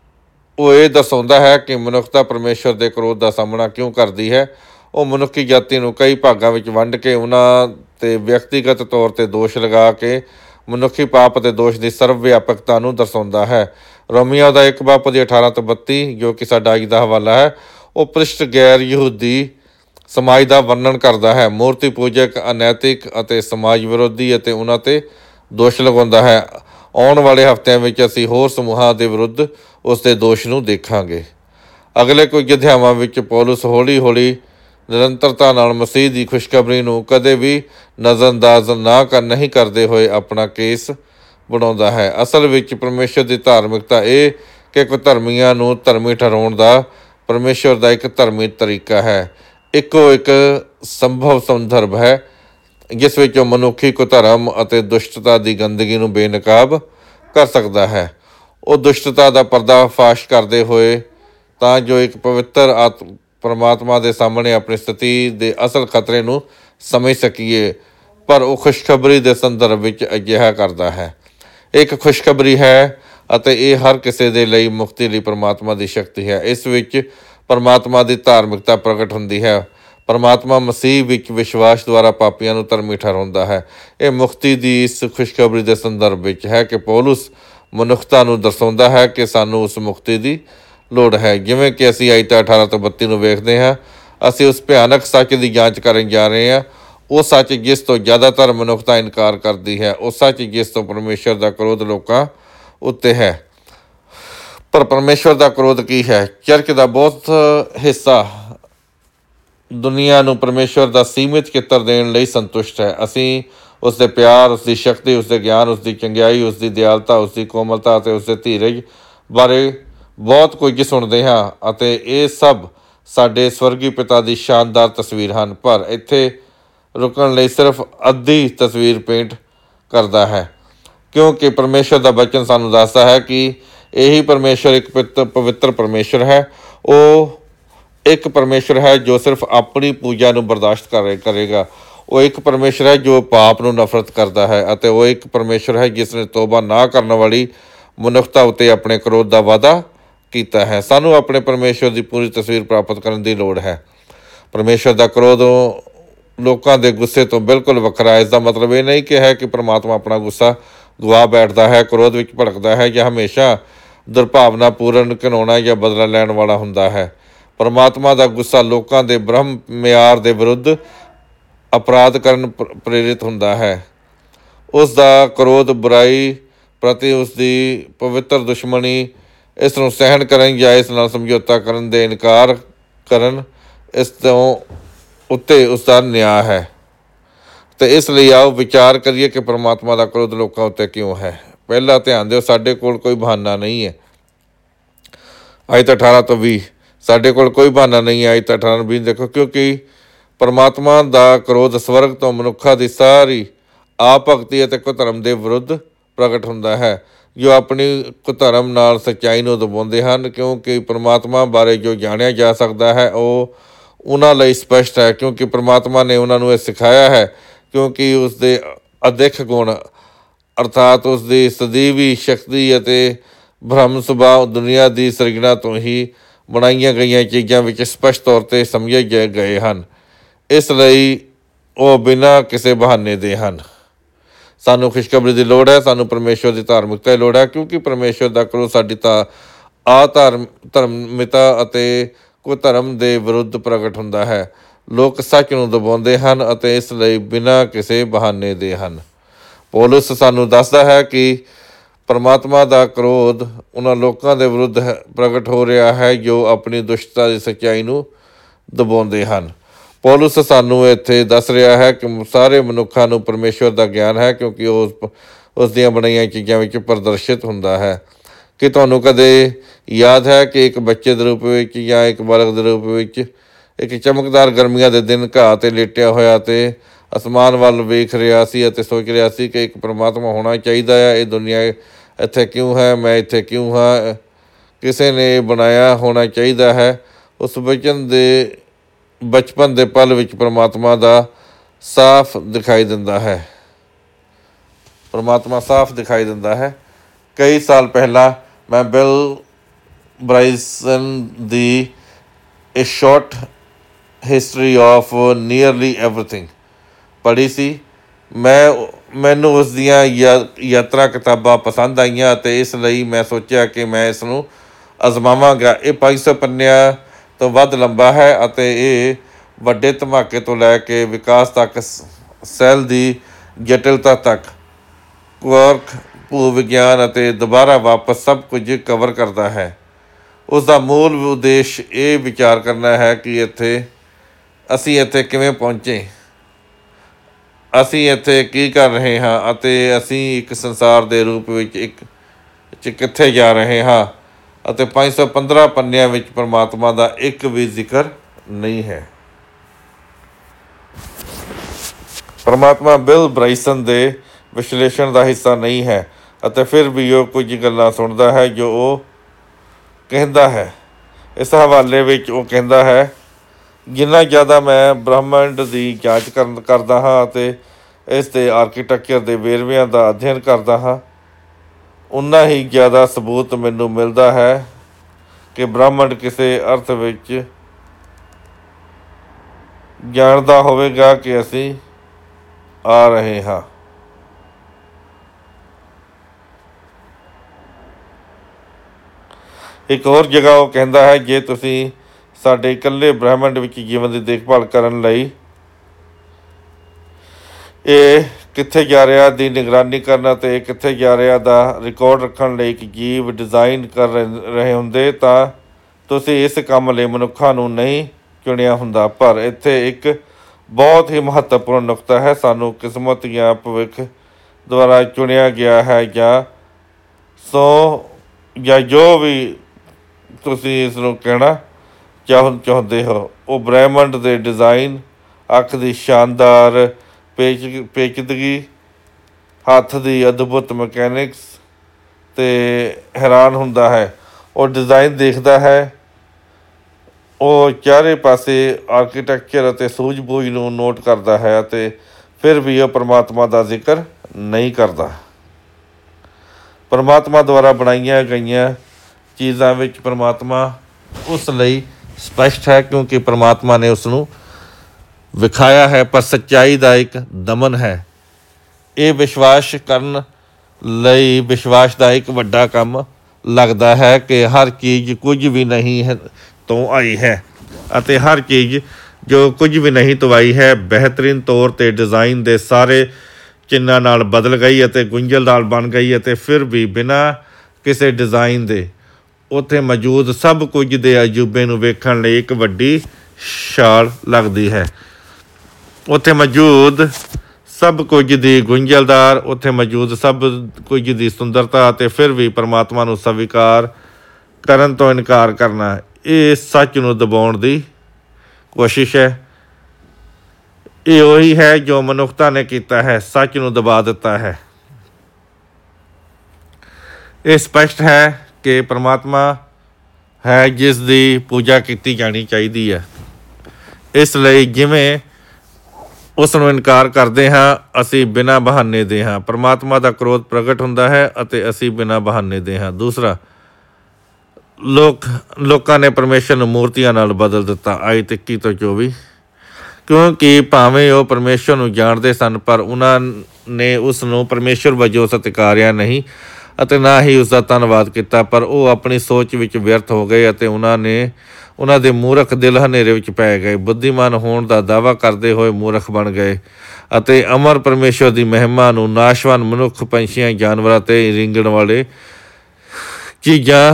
ਉਹ ਇਹ ਦਰਸਾਉਂਦਾ ਹੈ ਕਿ ਮਨੁੱਖਤਾ ਪਰਮੇਸ਼ਰ ਦੇ ਕਰੋਧ ਦਾ ਸਾਹਮਣਾ ਕਿਉਂ ਕਰਦੀ ਹੈ। ਉਹ ਮਨੁੱਖੀ ਜਾਤੀ ਨੂੰ ਕਈ ਭਾਗਾਂ ਵਿੱਚ ਵੰਡ ਕੇ ਉਹਨਾਂ 'ਤੇ ਵਿਅਕਤੀਗਤ ਤੌਰ 'ਤੇ ਦੋਸ਼ ਲਗਾ ਕੇ ਮਨੁੱਖੀ ਪਾਪ ਅਤੇ ਦੋਸ਼ ਦੀ ਸਰਵ ਵਿਆਪਕਤਾ ਨੂੰ ਦਰਸਾਉਂਦਾ ਹੈ। ਰੋਮੀਓ ਦਾ 1 ਬਾਪੂ 18 ਤੋਂ 32 ਜੋ ਕਿ ਸਾਡਾ ਅੱਜ ਦਾ ਹਵਾਲਾ ਹੈ, ਉਹ ਭ੍ਰਿਸ਼ਟ ਗੈਰ ਯਹੂਦੀ ਸਮਾਜ ਦਾ ਵਰਣਨ ਕਰਦਾ ਹੈ, ਮੂਰਤੀ ਪੂਜਕ, ਅਨੈਤਿਕ ਅਤੇ ਸਮਾਜ ਵਿਰੋਧੀ, ਅਤੇ ਉਹਨਾਂ 'ਤੇ ਦੋਸ਼ ਲਗਾਉਂਦਾ ਹੈ। ਆਉਣ ਵਾਲੇ ਹਫ਼ਤਿਆਂ ਵਿੱਚ ਅਸੀਂ ਹੋਰ ਸਮੂਹਾਂ ਦੇ ਵਿਰੁੱਧ ਉਸ ਦੇ ਦੋਸ਼ ਨੂੰ ਦੇਖਾਂਗੇ। ਅਗਲੇ ਕੁਝ ਅਧਿਆਵਾਂ ਵਿੱਚ ਪੌਲੁਸ ਹੌਲੀ ਹੌਲੀ ਨਿਰੰਤਰਤਾ ਨਾਲ ਮਸੀਹ ਦੀ ਖੁਸ਼ਖਬਰੀ ਨੂੰ ਕਦੇ ਵੀ ਨਜ਼ਰਅੰਦਾਜ਼ ਨਹੀਂ ਕਰਦੇ ਹੋਏ ਆਪਣਾ ਕੇਸ ਬਣਾਉਂਦਾ ਹੈ। ਅਸਲ ਵਿੱਚ ਪਰਮੇਸ਼ਰ ਦੀ ਧਾਰਮਿਕਤਾ ਇਹ ਕਿ ਕੁਧਰਮੀਆਂ ਨੂੰ ਧਰਮੀ ਠਹਿਰਾਉਣ ਦਾ ਪਰਮੇਸ਼ਰ ਦਾ ਇੱਕ ਧਰਮੀ ਤਰੀਕਾ ਹੈ, ਇੱਕੋ ਇੱਕ ਸੰਭਵ ਸੰਦਰਭ ਹੈ ਜਿਸ ਵਿੱਚ ਉਹ ਮਨੁੱਖੀ ਕੁਧਰਮ ਅਤੇ ਦੁਸ਼ਟਤਾ ਦੀ ਗੰਦਗੀ ਨੂੰ ਬੇਨਕਾਬ ਕਰ ਸਕਦਾ ਹੈ। ਉਹ ਦੁਸ਼ਟਤਾ ਦਾ ਪਰਦਾਫਾਸ਼ ਕਰਦੇ ਹੋਏ ਤਾਂ ਜੋ ਇੱਕ ਪਵਿੱਤਰ ਪਰਮਾਤਮਾ ਦੇ ਸਾਹਮਣੇ ਆਪਣੀ ਸਥਿਤੀ ਦੇ ਅਸਲ ਖਤਰੇ ਨੂੰ ਸਮਝ ਸਕੀਏ, ਪਰ ਉਹ ਖੁਸ਼ਖਬਰੀ ਦੇ ਸੰਦਰਭ ਵਿੱਚ ਅਜਿਹਾ ਕਰਦਾ ਹੈ। ਇੱਕ ਖੁਸ਼ਖਬਰੀ ਹੈ ਅਤੇ ਇਹ ਹਰ ਕਿਸੇ ਦੇ ਲਈ ਮੁਕਤੀ ਲਈ ਪਰਮਾਤਮਾ ਦੀ ਸ਼ਕਤੀ ਹੈ। ਇਸ ਵਿੱਚ ਪਰਮਾਤਮਾ ਦੀ ਧਾਰਮਿਕਤਾ ਪ੍ਰਗਟ ਹੁੰਦੀ ਹੈ। ਪਰਮਾਤਮਾ ਮਸੀਹ ਵਿੱਚ ਵਿਸ਼ਵਾਸ ਦੁਆਰਾ ਪਾਪੀਆਂ ਨੂੰ ਧਰਮੀ ਠਹਿਰਾਉਂਦਾ ਹੈ। ਇਹ ਮੁਕਤੀ ਦੀ ਇਸ ਖੁਸ਼ਖਬਰੀ ਦੇ ਸੰਦਰਭ ਵਿੱਚ ਹੈ ਕਿ ਪੌਲੁਸ ਮਨੁੱਖਤਾ ਨੂੰ ਦਰਸਾਉਂਦਾ ਹੈ ਕਿ ਸਾਨੂੰ ਉਸ ਮੁਕਤੀ ਦੀ ਲੋੜ ਹੈ। ਜਿਵੇਂ ਕਿ ਅਸੀਂ ਆਇਤ 18 ਤੋਂ 32 ਨੂੰ ਵੇਖਦੇ ਹਾਂ, ਅਸੀਂ ਉਸ ਭਿਆਨਕ ਸੱਚ ਦੀ ਜਾਂਚ ਕਰਨ ਜਾ ਰਹੇ ਹਾਂ, ਉਹ ਸੱਚ ਜਿਸ ਤੋਂ ਜ਼ਿਆਦਾਤਰ ਮਨੁੱਖਤਾ ਇਨਕਾਰ ਕਰਦੀ ਹੈ, ਉਹ ਸੱਚ ਜਿਸ ਤੋਂ ਪਰਮੇਸ਼ਰ ਦਾ ਕਰੋਧ ਲੋਕਾਂ ਉੱਤੇ ਹੈ। ਪਰ ਪਰਮੇਸ਼ਰ ਦਾ ਕਰੋਧ ਕੀ ਹੈ? ਚਰਚ ਦਾ ਬਹੁਤ ਹਿੱਸਾ ਦੁਨੀਆ ਨੂੰ ਪਰਮੇਸ਼ਰ ਦਾ ਸੀਮਿਤ ਚਿੱਤਰ ਦੇਣ ਲਈ ਸੰਤੁਸ਼ਟ ਹੈ। ਅਸੀਂ ਉਸ ਦੇ ਪਿਆਰ, ਉਸ ਦੀ ਸ਼ਕਤੀ, ਉਸ ਦੇ ਗਿਆਨ, ਉਸ ਦੀ ਚੰਗਿਆਈ, ਉਸ ਦੀ ਦਿਆਲਤਾ, ਉਸ ਦੀ ਕੋਮਲਤਾ ਅਤੇ ਉਸ ਦੇ ਧੀਰਜ ਬਾਰੇ ਬਹੁਤ ਕੁਝ ਸੁਣਦੇ ਹਾਂ, ਅਤੇ ਇਹ ਸਭ ਸਾਡੇ ਸਵਰਗੀ ਪਿਤਾ ਦੀ ਸ਼ਾਨਦਾਰ ਤਸਵੀਰ ਹਨ। ਪਰ ਇੱਥੇ ਰੁਕਣ ਲਈ ਸਿਰਫ ਅੱਧੀ ਤਸਵੀਰ ਪੇਂਟ ਕਰਦਾ ਹੈ, ਕਿਉਂਕਿ ਪਰਮੇਸ਼ਰ ਦਾ ਬਚਨ ਸਾਨੂੰ ਦੱਸਦਾ ਹੈ ਕਿ ਇਹੀ ਪਰਮੇਸ਼ਰ ਇੱਕ ਪਵਿੱਤਰ ਪਰਮੇਸ਼ਰ ਹੈ। ਉਹ ਇੱਕ ਪਰਮੇਸ਼ਰ ਹੈ ਜੋ ਸਿਰਫ ਆਪਣੀ ਪੂਜਾ ਨੂੰ ਬਰਦਾਸ਼ਤ ਕਰੇਗਾ। ਉਹ ਇੱਕ ਪਰਮੇਸ਼ਰ ਹੈ ਜੋ ਪਾਪ ਨੂੰ ਨਫ਼ਰਤ ਕਰਦਾ ਹੈ, ਅਤੇ ਉਹ ਇੱਕ ਪਰਮੇਸ਼ਰ ਹੈ ਜਿਸ ਨੇ ਤੋਬਾ ਨਾ ਕਰਨ ਵਾਲੀ ਮਨੁੱਖਤਾ ਉੱਤੇ ਆਪਣੇ ਕਰੋਧ ਦਾ ਵਾਅਦਾ ਕੀਤਾ ਹੈ। ਸਾਨੂੰ ਆਪਣੇ ਪਰਮੇਸ਼ਰ ਦੀ ਪੂਰੀ ਤਸਵੀਰ ਪ੍ਰਾਪਤ ਕਰਨ ਦੀ ਲੋੜ ਹੈ। ਪਰਮੇਸ਼ਰ ਦਾ ਕਰੋਧ ਲੋਕਾਂ ਦੇ ਗੁੱਸੇ ਤੋਂ ਬਿਲਕੁਲ ਵੱਖਰਾ ਹੈ। ਇਸ ਦਾ ਮਤਲਬ ਇਹ ਨਹੀਂ ਕਿ ਹੈ ਕਿ ਪਰਮਾਤਮਾ ਆਪਣਾ ਗੁੱਸਾ ਗਵਾ ਬੈਠਦਾ ਹੈ, ਕਰੋਧ ਵਿੱਚ ਭੜਕਦਾ ਹੈ, ਜਾਂ ਹਮੇਸ਼ਾ ਦੁਰਭਾਵਨਾ ਪੂਰਨ ਘਿਨਾਉਣਾ ਜਾਂ ਬਦਲਾ ਲੈਣ ਵਾਲਾ ਹੁੰਦਾ ਹੈ। ਪਰਮਾਤਮਾ ਦਾ ਗੁੱਸਾ ਲੋਕਾਂ ਦੇ ਬ੍ਰਹਮ ਮਿਆਰ ਦੇ ਵਿਰੁੱਧ ਅਪਰਾਧ ਕਰਨ ਪ੍ਰੇਰਿਤ ਹੁੰਦਾ ਹੈ। ਉਸ ਦਾ ਕਰੋਧ ਬੁਰਾਈ ਪ੍ਰਤੀ ਉਸ ਦੀ ਪਵਿੱਤਰ ਦੁਸ਼ਮਣੀ, ਇਸ ਨੂੰ ਸਹਿਣ ਕਰਨ ਜਾਂ ਇਸ ਨਾਲ ਸਮਝੌਤਾ ਕਰਨ ਦੇ ਇਨਕਾਰ ਕਰਨ, ਇਸ ਤੋਂ ਉੱਤੇ ਉਸ ਦਾ ਨਿਆਂ ਹੈ। ਅਤੇ ਇਸ ਲਈ ਆਓ ਵਿਚਾਰ ਕਰੀਏ ਕਿ ਪਰਮਾਤਮਾ ਦਾ ਕਰੋਧ ਲੋਕਾਂ ਉੱਤੇ ਕਿਉਂ ਹੈ। ਪਹਿਲਾਂ ਧਿਆਨ ਦਿਓ, ਸਾਡੇ ਕੋਲ ਕੋਈ ਬਹਾਨਾ ਨਹੀਂ ਹੈ। ਆਇਤ 18 ਤੋਂ 20 ਸਾਡੇ ਕੋਲ ਕੋਈ ਬਹਾਨਾ ਨਹੀਂ ਹੈ। ਆਇਤ 18 20 ਦੇਖੋ, ਕਿਉਂਕਿ ਪਰਮਾਤਮਾ ਦਾ ਕਰੋਧ ਸਵਰਗ ਤੋਂ ਮਨੁੱਖਾਂ ਦੀ ਸਾਰੀ ਆਪ ਭਗਤੀ ਅਤੇ ਕੁਧਰਮ ਦੇ ਵਿਰੁੱਧ ਪ੍ਰਗਟ ਹੁੰਦਾ ਹੈ, ਜੋ ਆਪਣੀ ਕੁਧਰਮ ਨਾਲ ਸੱਚਾਈ ਨੂੰ ਦਬਾਉਂਦੇ ਹਨ। ਕਿਉਂਕਿ ਪਰਮਾਤਮਾ ਬਾਰੇ ਜੋ ਜਾਣਿਆ ਜਾ ਸਕਦਾ ਹੈ ਉਹ ਉਹਨਾਂ ਲਈ ਸਪਸ਼ਟ ਹੈ, ਕਿਉਂਕਿ ਪਰਮਾਤਮਾ ਨੇ ਉਹਨਾਂ ਨੂੰ ਇਹ ਸਿਖਾਇਆ ਹੈ। ਕਿਉਂਕਿ ਉਸ ਦੇ ਅਦਿੱਖ ਗੁਣ ਅਰਥਾਤ ਉਸ ਦੀ ਸਦੀਵੀ ਸ਼ਕਤੀ ਅਤੇ ਬ੍ਰਹਮ ਸੁਭਾਅ ਦੁਨੀਆ ਦੀ ਸਿਰਜਣਾ ਤੋਂ ਹੀ ਬਣਾਈਆਂ ਗਈਆਂ ਚੀਜ਼ਾਂ ਵਿੱਚ ਸਪਸ਼ਟ ਤੌਰ 'ਤੇ ਸਮਝੇ ਗਏ ਹਨ। ਇਸ ਲਈ ਉਹ ਬਿਨਾਂ ਕਿਸੇ ਬਹਾਨੇ ਦੇ ਹਨ। ਸਾਨੂੰ ਖੁਸ਼ਖਬਰੀ ਦੀ ਲੋੜ ਹੈ। ਸਾਨੂੰ ਪਰਮੇਸ਼ਰ ਦੀ ਧਾਰਮਿਕਤਾ ਦੀ ਲੋੜ ਹੈ, ਕਿਉਂਕਿ ਪਰਮੇਸ਼ਰ ਦਾ ਕਰੋਧ ਸਾਡੀ ਧਰਮਿਤਾ ਅਤੇ ਕੁਧਰਮ ਦੇ ਵਿਰੁੱਧ ਪ੍ਰਗਟ ਹੁੰਦਾ ਹੈ। ਲੋਕ ਸੱਚ ਨੂੰ ਦਬਾਉਂਦੇ ਹਨ ਅਤੇ ਇਸ ਲਈ ਬਿਨਾਂ ਕਿਸੇ ਬਹਾਨੇ ਦੇ ਹਨ। ਪੌਲੁਸ ਸਾਨੂੰ ਦੱਸਦਾ ਹੈ ਕਿ ਪਰਮਾਤਮਾ ਦਾ ਕਰੋਧ ਉਹਨਾਂ ਲੋਕਾਂ ਦੇ ਵਿਰੁੱਧ ਪ੍ਰਗਟ ਹੋ ਰਿਹਾ ਹੈ ਜੋ ਆਪਣੀ ਦੁਸ਼ਟਤਾ ਦੀ ਸੱਚਾਈ ਨੂੰ ਦਬਾਉਂਦੇ ਹਨ। ਪੌਲੁਸ ਸਾਨੂੰ ਇੱਥੇ ਦੱਸ ਰਿਹਾ ਹੈ ਕਿ ਸਾਰੇ ਮਨੁੱਖਾਂ ਨੂੰ ਪਰਮੇਸ਼ਰ ਦਾ ਗਿਆਨ ਹੈ, ਕਿਉਂਕਿ ਉਹ ਉਸ ਦੀਆਂ ਬਣਾਈਆਂ ਚੀਜ਼ਾਂ ਵਿੱਚ ਪ੍ਰਦਰਸ਼ਿਤ ਹੁੰਦਾ ਹੈ। ਕਿ ਤੁਹਾਨੂੰ ਕਦੇ ਯਾਦ ਹੈ ਕਿ ਇੱਕ ਬੱਚੇ ਦੇ ਰੂਪ ਵਿੱਚ ਜਾਂ ਇੱਕ ਬਾਲਗ ਦੇ ਰੂਪ ਵਿੱਚ ਇੱਕ ਚਮਕਦਾਰ ਗਰਮੀਆਂ ਦੇ ਦਿਨ ਘਾਹ 'ਤੇ ਲੇਟਿਆ ਹੋਇਆ ਅਤੇ ਅਸਮਾਨ ਵੱਲ ਵੇਖ ਰਿਹਾ ਸੀ ਅਤੇ ਸੋਚ ਰਿਹਾ ਸੀ ਕਿ ਇੱਕ ਪਰਮਾਤਮਾ ਹੋਣਾ ਚਾਹੀਦਾ ਹੈ। ਇਹ ਦੁਨੀਆ ਇੱਥੇ ਕਿਉਂ ਹੈ? ਮੈਂ ਇੱਥੇ ਕਿਉਂ ਹਾਂ? ਕਿਸੇ ਨੇ ਬਣਾਇਆ ਹੋਣਾ ਚਾਹੀਦਾ ਹੈ। ਉਸ ਬਚਪਨ ਦੇ ਪਲ ਵਿੱਚ ਪਰਮਾਤਮਾ ਦਾ ਸਾਫ਼ ਦਿਖਾਈ ਦਿੰਦਾ ਹੈ। ਪਰਮਾਤਮਾ ਸਾਫ਼ ਦਿਖਾਈ ਦਿੰਦਾ ਹੈ। ਕਈ ਸਾਲ ਪਹਿਲਾਂ ਮੈਂ ਬਿਲ ਬ੍ਰਾਇਸਨ ਦੀ a short history of nearly everything ਪੜ੍ਹੀ ਸੀ। ਮੈਨੂੰ ਉਸ ਦੀਆਂ ਯਾਤਰਾ ਕਿਤਾਬਾਂ ਪਸੰਦ ਆਈਆਂ ਅਤੇ ਇਸ ਲਈ ਮੈਂ ਸੋਚਿਆ ਕਿ ਮੈਂ ਇਸ ਨੂੰ ਅਜ਼ਮਾਵਾਂਗਾ। ਇਹ 500 ਪੰਨਿਆਂ ਤੋਂ ਵੱਧ ਲੰਬਾ ਹੈ ਅਤੇ ਇਹ ਵੱਡੇ ਧਮਾਕੇ ਤੋਂ ਲੈ ਕੇ ਵਿਕਾਸ ਤੱਕ, ਸੈੱਲ ਦੀ ਜਟਿਲਤਾ ਤੱਕ, ਕੁਆਰਕ, ਭੂ ਵਿਗਿਆਨ ਅਤੇ ਦੁਬਾਰਾ ਵਾਪਸ ਸਭ ਕੁਝ ਕਵਰ ਕਰਦਾ ਹੈ। ਉਸ ਦਾ ਮੂਲ ਉਦੇਸ਼ ਇਹ ਵਿਚਾਰ ਕਰਨਾ ਹੈ ਕਿ ਅਸੀਂ ਇੱਥੇ ਕਿਵੇਂ ਪਹੁੰਚੇ, ਅਸੀਂ ਇੱਥੇ ਕੀ ਕਰ ਰਹੇ ਹਾਂ ਅਤੇ ਅਸੀਂ ਇੱਕ ਸੰਸਾਰ ਦੇ ਰੂਪ ਵਿੱਚ ਕਿੱਥੇ ਜਾ ਰਹੇ ਹਾਂ। ਅਤੇ 515 ਪੰਨਿਆਂ ਵਿੱਚ ਪਰਮਾਤਮਾ ਦਾ ਇੱਕ ਵੀ ਜ਼ਿਕਰ ਨਹੀਂ ਹੈ। ਪਰਮਾਤਮਾ ਬਿਲ ਬ੍ਰਾਇਸਨ ਦੇ ਵਿਸ਼ਲੇਸ਼ਣ ਦਾ ਹਿੱਸਾ ਨਹੀਂ ਹੈ ਅਤੇ ਫਿਰ ਵੀ ਉਹ ਕੁਝ ਗੱਲਾਂ ਸੁਣਦਾ ਹੈ ਜੋ ਉਹ ਕਹਿੰਦਾ ਹੈ। ਇਸ ਹਵਾਲੇ ਵਿੱਚ ਉਹ ਕਹਿੰਦਾ ਹੈ, ਜਿੰਨਾ ਜ਼ਿਆਦਾ ਮੈਂ ਬ੍ਰਹਿਮੰਡ ਦੀ ਜਾਂਚ ਕਰਦਾ ਹਾਂ ਅਤੇ ਇਸ ਦੇ ਆਰਕੀਟੈਕਚਰ ਦੇ ਵੇਰਵਿਆਂ ਦਾ ਅਧਿਐਨ ਕਰਦਾ ਹਾਂ, ਉਨਾ ਹੀ ਜ਼ਿਆਦਾ ਸਬੂਤ ਮੈਨੂੰ ਮਿਲਦਾ ਹੈ ਕਿ ਬ੍ਰਹਿਮੰਡ ਕਿਸੇ ਅਰਥ ਵਿੱਚ ਜਾਣਦਾ ਹੋਵੇਗਾ ਕਿ ਅਸੀਂ ਆ ਰਹੇ ਹਾਂ। ਇੱਕ ਹੋਰ ਜਗ੍ਹਾ ਉਹ ਕਹਿੰਦਾ ਹੈ, ਜੇ ਤੁਸੀਂ ਸਾਡੇ ਇਕੱਲੇ ਬ੍ਰਹਿਮੰਡ ਵਿੱਚ ਜੀਵਨ ਦੀ ਦੇਖਭਾਲ ਕਰਨ ਲਈ ਇਹ ਕਿੱਥੇ ਜਾ ਰਿਹਾ ਦੀ ਨਿਗਰਾਨੀ ਕਰਨ ਅਤੇ ਇਹ ਕਿੱਥੇ ਜਾ ਰਿਹਾ ਦਾ ਰਿਕਾਰਡ ਰੱਖਣ ਲਈ ਇੱਕ ਜੀਵ ਡਿਜ਼ਾਈਨ ਕਰ ਰਹੇ ਹੁੰਦੇ ਤਾਂ ਤੁਸੀਂ ਇਸ ਕੰਮ ਲਈ ਮਨੁੱਖਾਂ ਨੂੰ ਨਹੀਂ ਚੁਣਿਆ ਹੁੰਦਾ। ਪਰ ਇੱਥੇ ਇੱਕ ਬਹੁਤ ਹੀ ਮਹੱਤਵਪੂਰਨ ਨੁਕਤਾ ਹੈ। ਸਾਨੂੰ ਕਿਸਮਤ ਜਾਂ ਭਵਿੱਖ ਦੁਆਰਾ ਚੁਣਿਆ ਗਿਆ ਹੈ ਜਾਂ ਜੋ ਵੀ ਤੁਸੀਂ ਇਸ ਨੂੰ ਕਹਿਣਾ ਚਾਹੁੰਦੇ ਹੋ। ਉਹ ਬ੍ਰਹਿਮੰਡ ਦੇ ਡਿਜ਼ਾਈਨ, ਅੱਖ ਦੀ ਸ਼ਾਨਦਾਰ ਪੇਚੀਦਗੀ, ਹੱਥ ਦੀ ਅਦਭੁਤ ਮਕੈਨਿਕਸ 'ਤੇ ਹੈਰਾਨ ਹੁੰਦਾ ਹੈ। ਉਹ ਡਿਜ਼ਾਈਨ ਦੇਖਦਾ ਹੈ, ਉਹ ਚਾਰੇ ਪਾਸੇ ਆਰਕੀਟੈਕਚਰ ਅਤੇ ਸੂਝ-ਬੂਝ ਨੂੰ ਨੋਟ ਕਰਦਾ ਹੈ ਅਤੇ ਫਿਰ ਵੀ ਉਹ ਪਰਮਾਤਮਾ ਦਾ ਜ਼ਿਕਰ ਨਹੀਂ ਕਰਦਾ। ਪਰਮਾਤਮਾ ਦੁਆਰਾ ਬਣਾਈਆਂ ਗਈਆਂ ਚੀਜ਼ਾਂ ਵਿੱਚ ਪਰਮਾਤਮਾ ਉਸ ਲਈ ਸਪਸ਼ਟ ਹੈ ਕਿਉਂਕਿ ਪਰਮਾਤਮਾ ਨੇ ਉਸ ਨੂੰ ਵਿਖਾਇਆ ਹੈ, ਪਰ ਸੱਚਾਈ ਦਾ ਇੱਕ ਦਮਨ ਹੈ। ਇਹ ਵਿਸ਼ਵਾਸ ਕਰਨ ਲਈ ਵਿਸ਼ਵਾਸ ਦਾ ਇੱਕ ਵੱਡਾ ਕੰਮ ਲੱਗਦਾ ਹੈ ਕਿ ਹਰ ਚੀਜ਼ ਕੁਝ ਵੀ ਨਹੀਂ ਹੈ ਤੋਂ ਆਈ ਹੈ ਅਤੇ ਹਰ ਚੀਜ਼ ਜੋ ਕੁਝ ਵੀ ਨਹੀਂ ਤੋਂ ਆਈ ਹੈ ਬਿਹਤਰੀਨ ਤੌਰ 'ਤੇ ਡਿਜ਼ਾਈਨ ਦੇ ਸਾਰੇ ਚਿੰਨ੍ਹਾਂ ਨਾਲ ਬਦਲ ਗਈ ਅਤੇ ਗੁੰਝਲਦਾਰ ਬਣ ਗਈ ਅਤੇ ਫਿਰ ਵੀ ਬਿਨਾਂ ਕਿਸੇ ਡਿਜ਼ਾਈਨ ਦੇ ਉੱਥੇ ਮੌਜੂਦ ਸਭ ਕੁਝ ਦੇ ਅਜੂਬੇ ਨੂੰ ਵੇਖਣ ਲਈ ਇੱਕ ਵੱਡੀ ਛਾਲ ਲੱਗਦੀ ਹੈ। ਉੱਥੇ ਮੌਜੂਦ ਸਭ ਕੁਝ ਦੀ ਗੁੰਝਲਦਾਰ, ਉੱਥੇ ਮੌਜੂਦ ਸਭ ਕੁਝ ਦੀ ਸੁੰਦਰਤਾ ਅਤੇ ਫਿਰ ਵੀ ਪਰਮਾਤਮਾ ਨੂੰ ਸਵੀਕਾਰ ਕਰਨ ਤੋਂ ਇਨਕਾਰ ਕਰਨਾ, ਇਹ ਸੱਚ ਨੂੰ ਦਬਾਉਣ ਦੀ ਕੋਸ਼ਿਸ਼ ਹੈ। ਇਹ ਉਹੀ ਹੈ ਜੋ ਮਨੁੱਖਤਾ ਨੇ ਕੀਤਾ ਹੈ, ਸੱਚ ਨੂੰ ਦਬਾ ਦਿੱਤਾ ਹੈ। ਇਹ ਸਪਸ਼ਟ ਹੈ ਕਿ ਪਰਮਾਤਮਾ ਹੈ ਜਿਸ ਦੀ ਪੂਜਾ ਕੀਤੀ ਜਾਣੀ ਚਾਹੀਦੀ ਹੈ। ਇਸ ਲਈ ਜਿਵੇਂ ਉਸ ਨੂੰ ਇਨਕਾਰ ਕਰਦੇ ਹਾਂ, ਅਸੀਂ ਬਿਨਾਂ ਬਹਾਨੇ ਦੇ ਹਾਂ। ਪਰਮਾਤਮਾ ਦਾ ਕ੍ਰੋਧ ਪ੍ਰਗਟ ਹੁੰਦਾ ਹੈ ਅਤੇ ਅਸੀਂ ਬਿਨਾਂ ਬਹਾਨੇ ਦੇ ਹਾਂ। ਦੂਸਰਾ, ਲੋਕਾਂ ਨੇ ਪਰਮੇਸ਼ਰ ਨੂੰ ਮੂਰਤੀਆਂ ਨਾਲ ਬਦਲ ਦਿੱਤਾ। ਆਇਤ 21 ਤੋਂ 24। ਕਿਉਂਕਿ ਭਾਵੇਂ ਉਹ ਪਰਮੇਸ਼ਰ ਨੂੰ ਜਾਣਦੇ ਸਨ, ਪਰ ਉਹਨਾਂ ਨੇ ਉਸ ਨੂੰ ਪਰਮੇਸ਼ਰ ਵਜੋਂ ਸਤਿਕਾਰਿਆ ਨਹੀਂ ਅਤੇ ਨਾ ਹੀ ਉਸ ਦਾ ਧੰਨਵਾਦ ਕੀਤਾ। ਪਰ ਉਹ ਆਪਣੀ ਸੋਚ ਵਿੱਚ ਵਿਅਰਥ ਹੋ ਗਏ ਅਤੇ ਉਹਨਾਂ ਦੇ ਮੂਰਖ ਦਿਲ ਹਨੇਰੇ ਵਿੱਚ ਪੈ ਗਏ। ਬੁੱਧੀਮਾਨ ਹੋਣ ਦਾ ਦਾਅਵਾ ਕਰਦੇ ਹੋਏ ਮੂਰਖ ਬਣ ਗਏ ਅਤੇ ਅਮਰ ਪਰਮੇਸ਼ਰ ਦੀ ਮਹਿਮਾ ਨੂੰ ਨਾਸ਼ਵਾਨ ਮਨੁੱਖ, ਪੰਛੀਆਂ, ਜਾਨਵਰਾਂ ਅਤੇ ਰਿੰਗਣ ਵਾਲੇ ਚੀਜ਼ਾਂ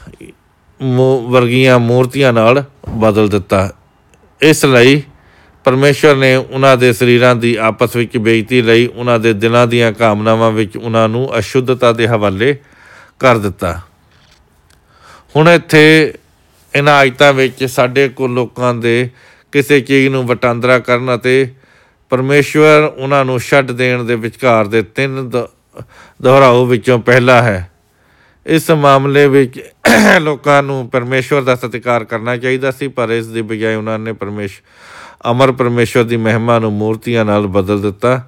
ਵਰਗੀਆਂ ਮੂਰਤੀਆਂ ਨਾਲ ਬਦਲ ਦਿੱਤਾ। ਇਸ ਲਈ ਪਰਮੇਸ਼ਰ ਨੇ ਉਹਨਾਂ ਦੇ ਸਰੀਰਾਂ ਦੀ ਆਪਸ ਵਿੱਚ ਬੇਇੱਜ਼ਤੀ ਲਈ ਉਹਨਾਂ ਦੇ ਦਿਲਾਂ ਦੀਆਂ ਕਾਮਨਾਵਾਂ ਵਿੱਚ ਉਹਨਾਂ ਨੂੰ ਅਸ਼ੁੱਧਤਾ ਦੇ ਹਵਾਲੇ ਕਰ ਦਿੱਤਾ। ਹੁਣ ਇੱਥੇ ਇਹਨਾਂ ਆਇਤਾਂ ਵਿੱਚ ਸਾਡੇ ਕੋਲ ਲੋਕਾਂ ਦੇ ਕਿਸੇ ਚੀਜ਼ ਨੂੰ ਵਟਾਂਦਰਾ ਕਰਨ ਅਤੇ ਪਰਮੇਸ਼ਵਰ ਉਹਨਾਂ ਨੂੰ ਛੱਡ ਦੇਣ ਦੇ ਵਿਚਕਾਰ ਦੇ ਤਿੰਨ ਦੁਹਰਾਓ ਵਿੱਚੋਂ ਪਹਿਲਾ ਹੈ। ਇਸ ਮਾਮਲੇ ਵਿੱਚ ਲੋਕਾਂ ਨੂੰ ਪਰਮੇਸ਼ਵਰ ਦਾ ਸਤਿਕਾਰ ਕਰਨਾ ਚਾਹੀਦਾ ਸੀ, ਪਰ ਇਸ ਦੀ ਬਜਾਏ ਉਹਨਾਂ ਨੇ ਅਮਰ ਪਰਮੇਸ਼ਵਰ ਦੀ ਮਹਿਮਾ ਨੂੰ ਮੂਰਤੀਆਂ ਨਾਲ ਬਦਲ ਦਿੱਤਾ।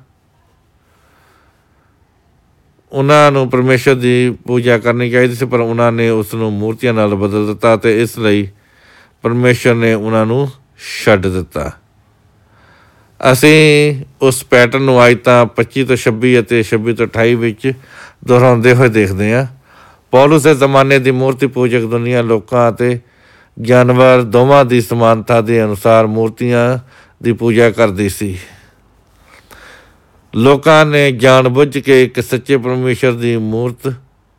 ਉਹਨਾਂ ਨੂੰ ਪਰਮੇਸ਼ਵਰ ਦੀ ਪੂਜਾ ਕਰਨੀ ਚਾਹੀਦੀ ਸੀ, ਪਰ ਉਹਨਾਂ ਨੇ ਉਸ ਨੂੰ ਮੂਰਤੀਆਂ ਨਾਲ ਬਦਲ ਦਿੱਤਾ ਅਤੇ ਇਸ ਲਈ ਪਰਮੇਸ਼ਵਰ ਨੇ ਉਹਨਾਂ ਨੂੰ ਛੱਡ ਦਿੱਤਾ। ਅਸੀਂ ਉਸ ਪੈਟਰਨ ਨੂੰ ਆਇਤਾਂ 25 ਤੋਂ 26 ਅਤੇ 26 ਤੋਂ 28 ਵਿੱਚ ਦੁਹਰਾਉਂਦੇ ਹੋਏ ਦੇਖਦੇ ਹਾਂ। ਪੌਲੁਸ ਦੇ ਜ਼ਮਾਨੇ ਦੀ ਮੂਰਤੀ ਪੂਜਕ ਦੁਨੀਆ ਲੋਕਾਂ ਅਤੇ ਜਾਨਵਰ ਦੋਵਾਂ ਦੀ ਸਮਾਨਤਾ ਦੇ ਅਨੁਸਾਰ ਮੂਰਤੀਆਂ ਦੀ ਪੂਜਾ ਕਰਦੀ ਸੀ। ਲੋਕਾਂ ਨੇ ਜਾਣ ਬੁੱਝ ਕੇ ਇੱਕ ਸੱਚੇ ਪਰਮੇਸ਼ਰ ਦੀ ਮੂਰਤ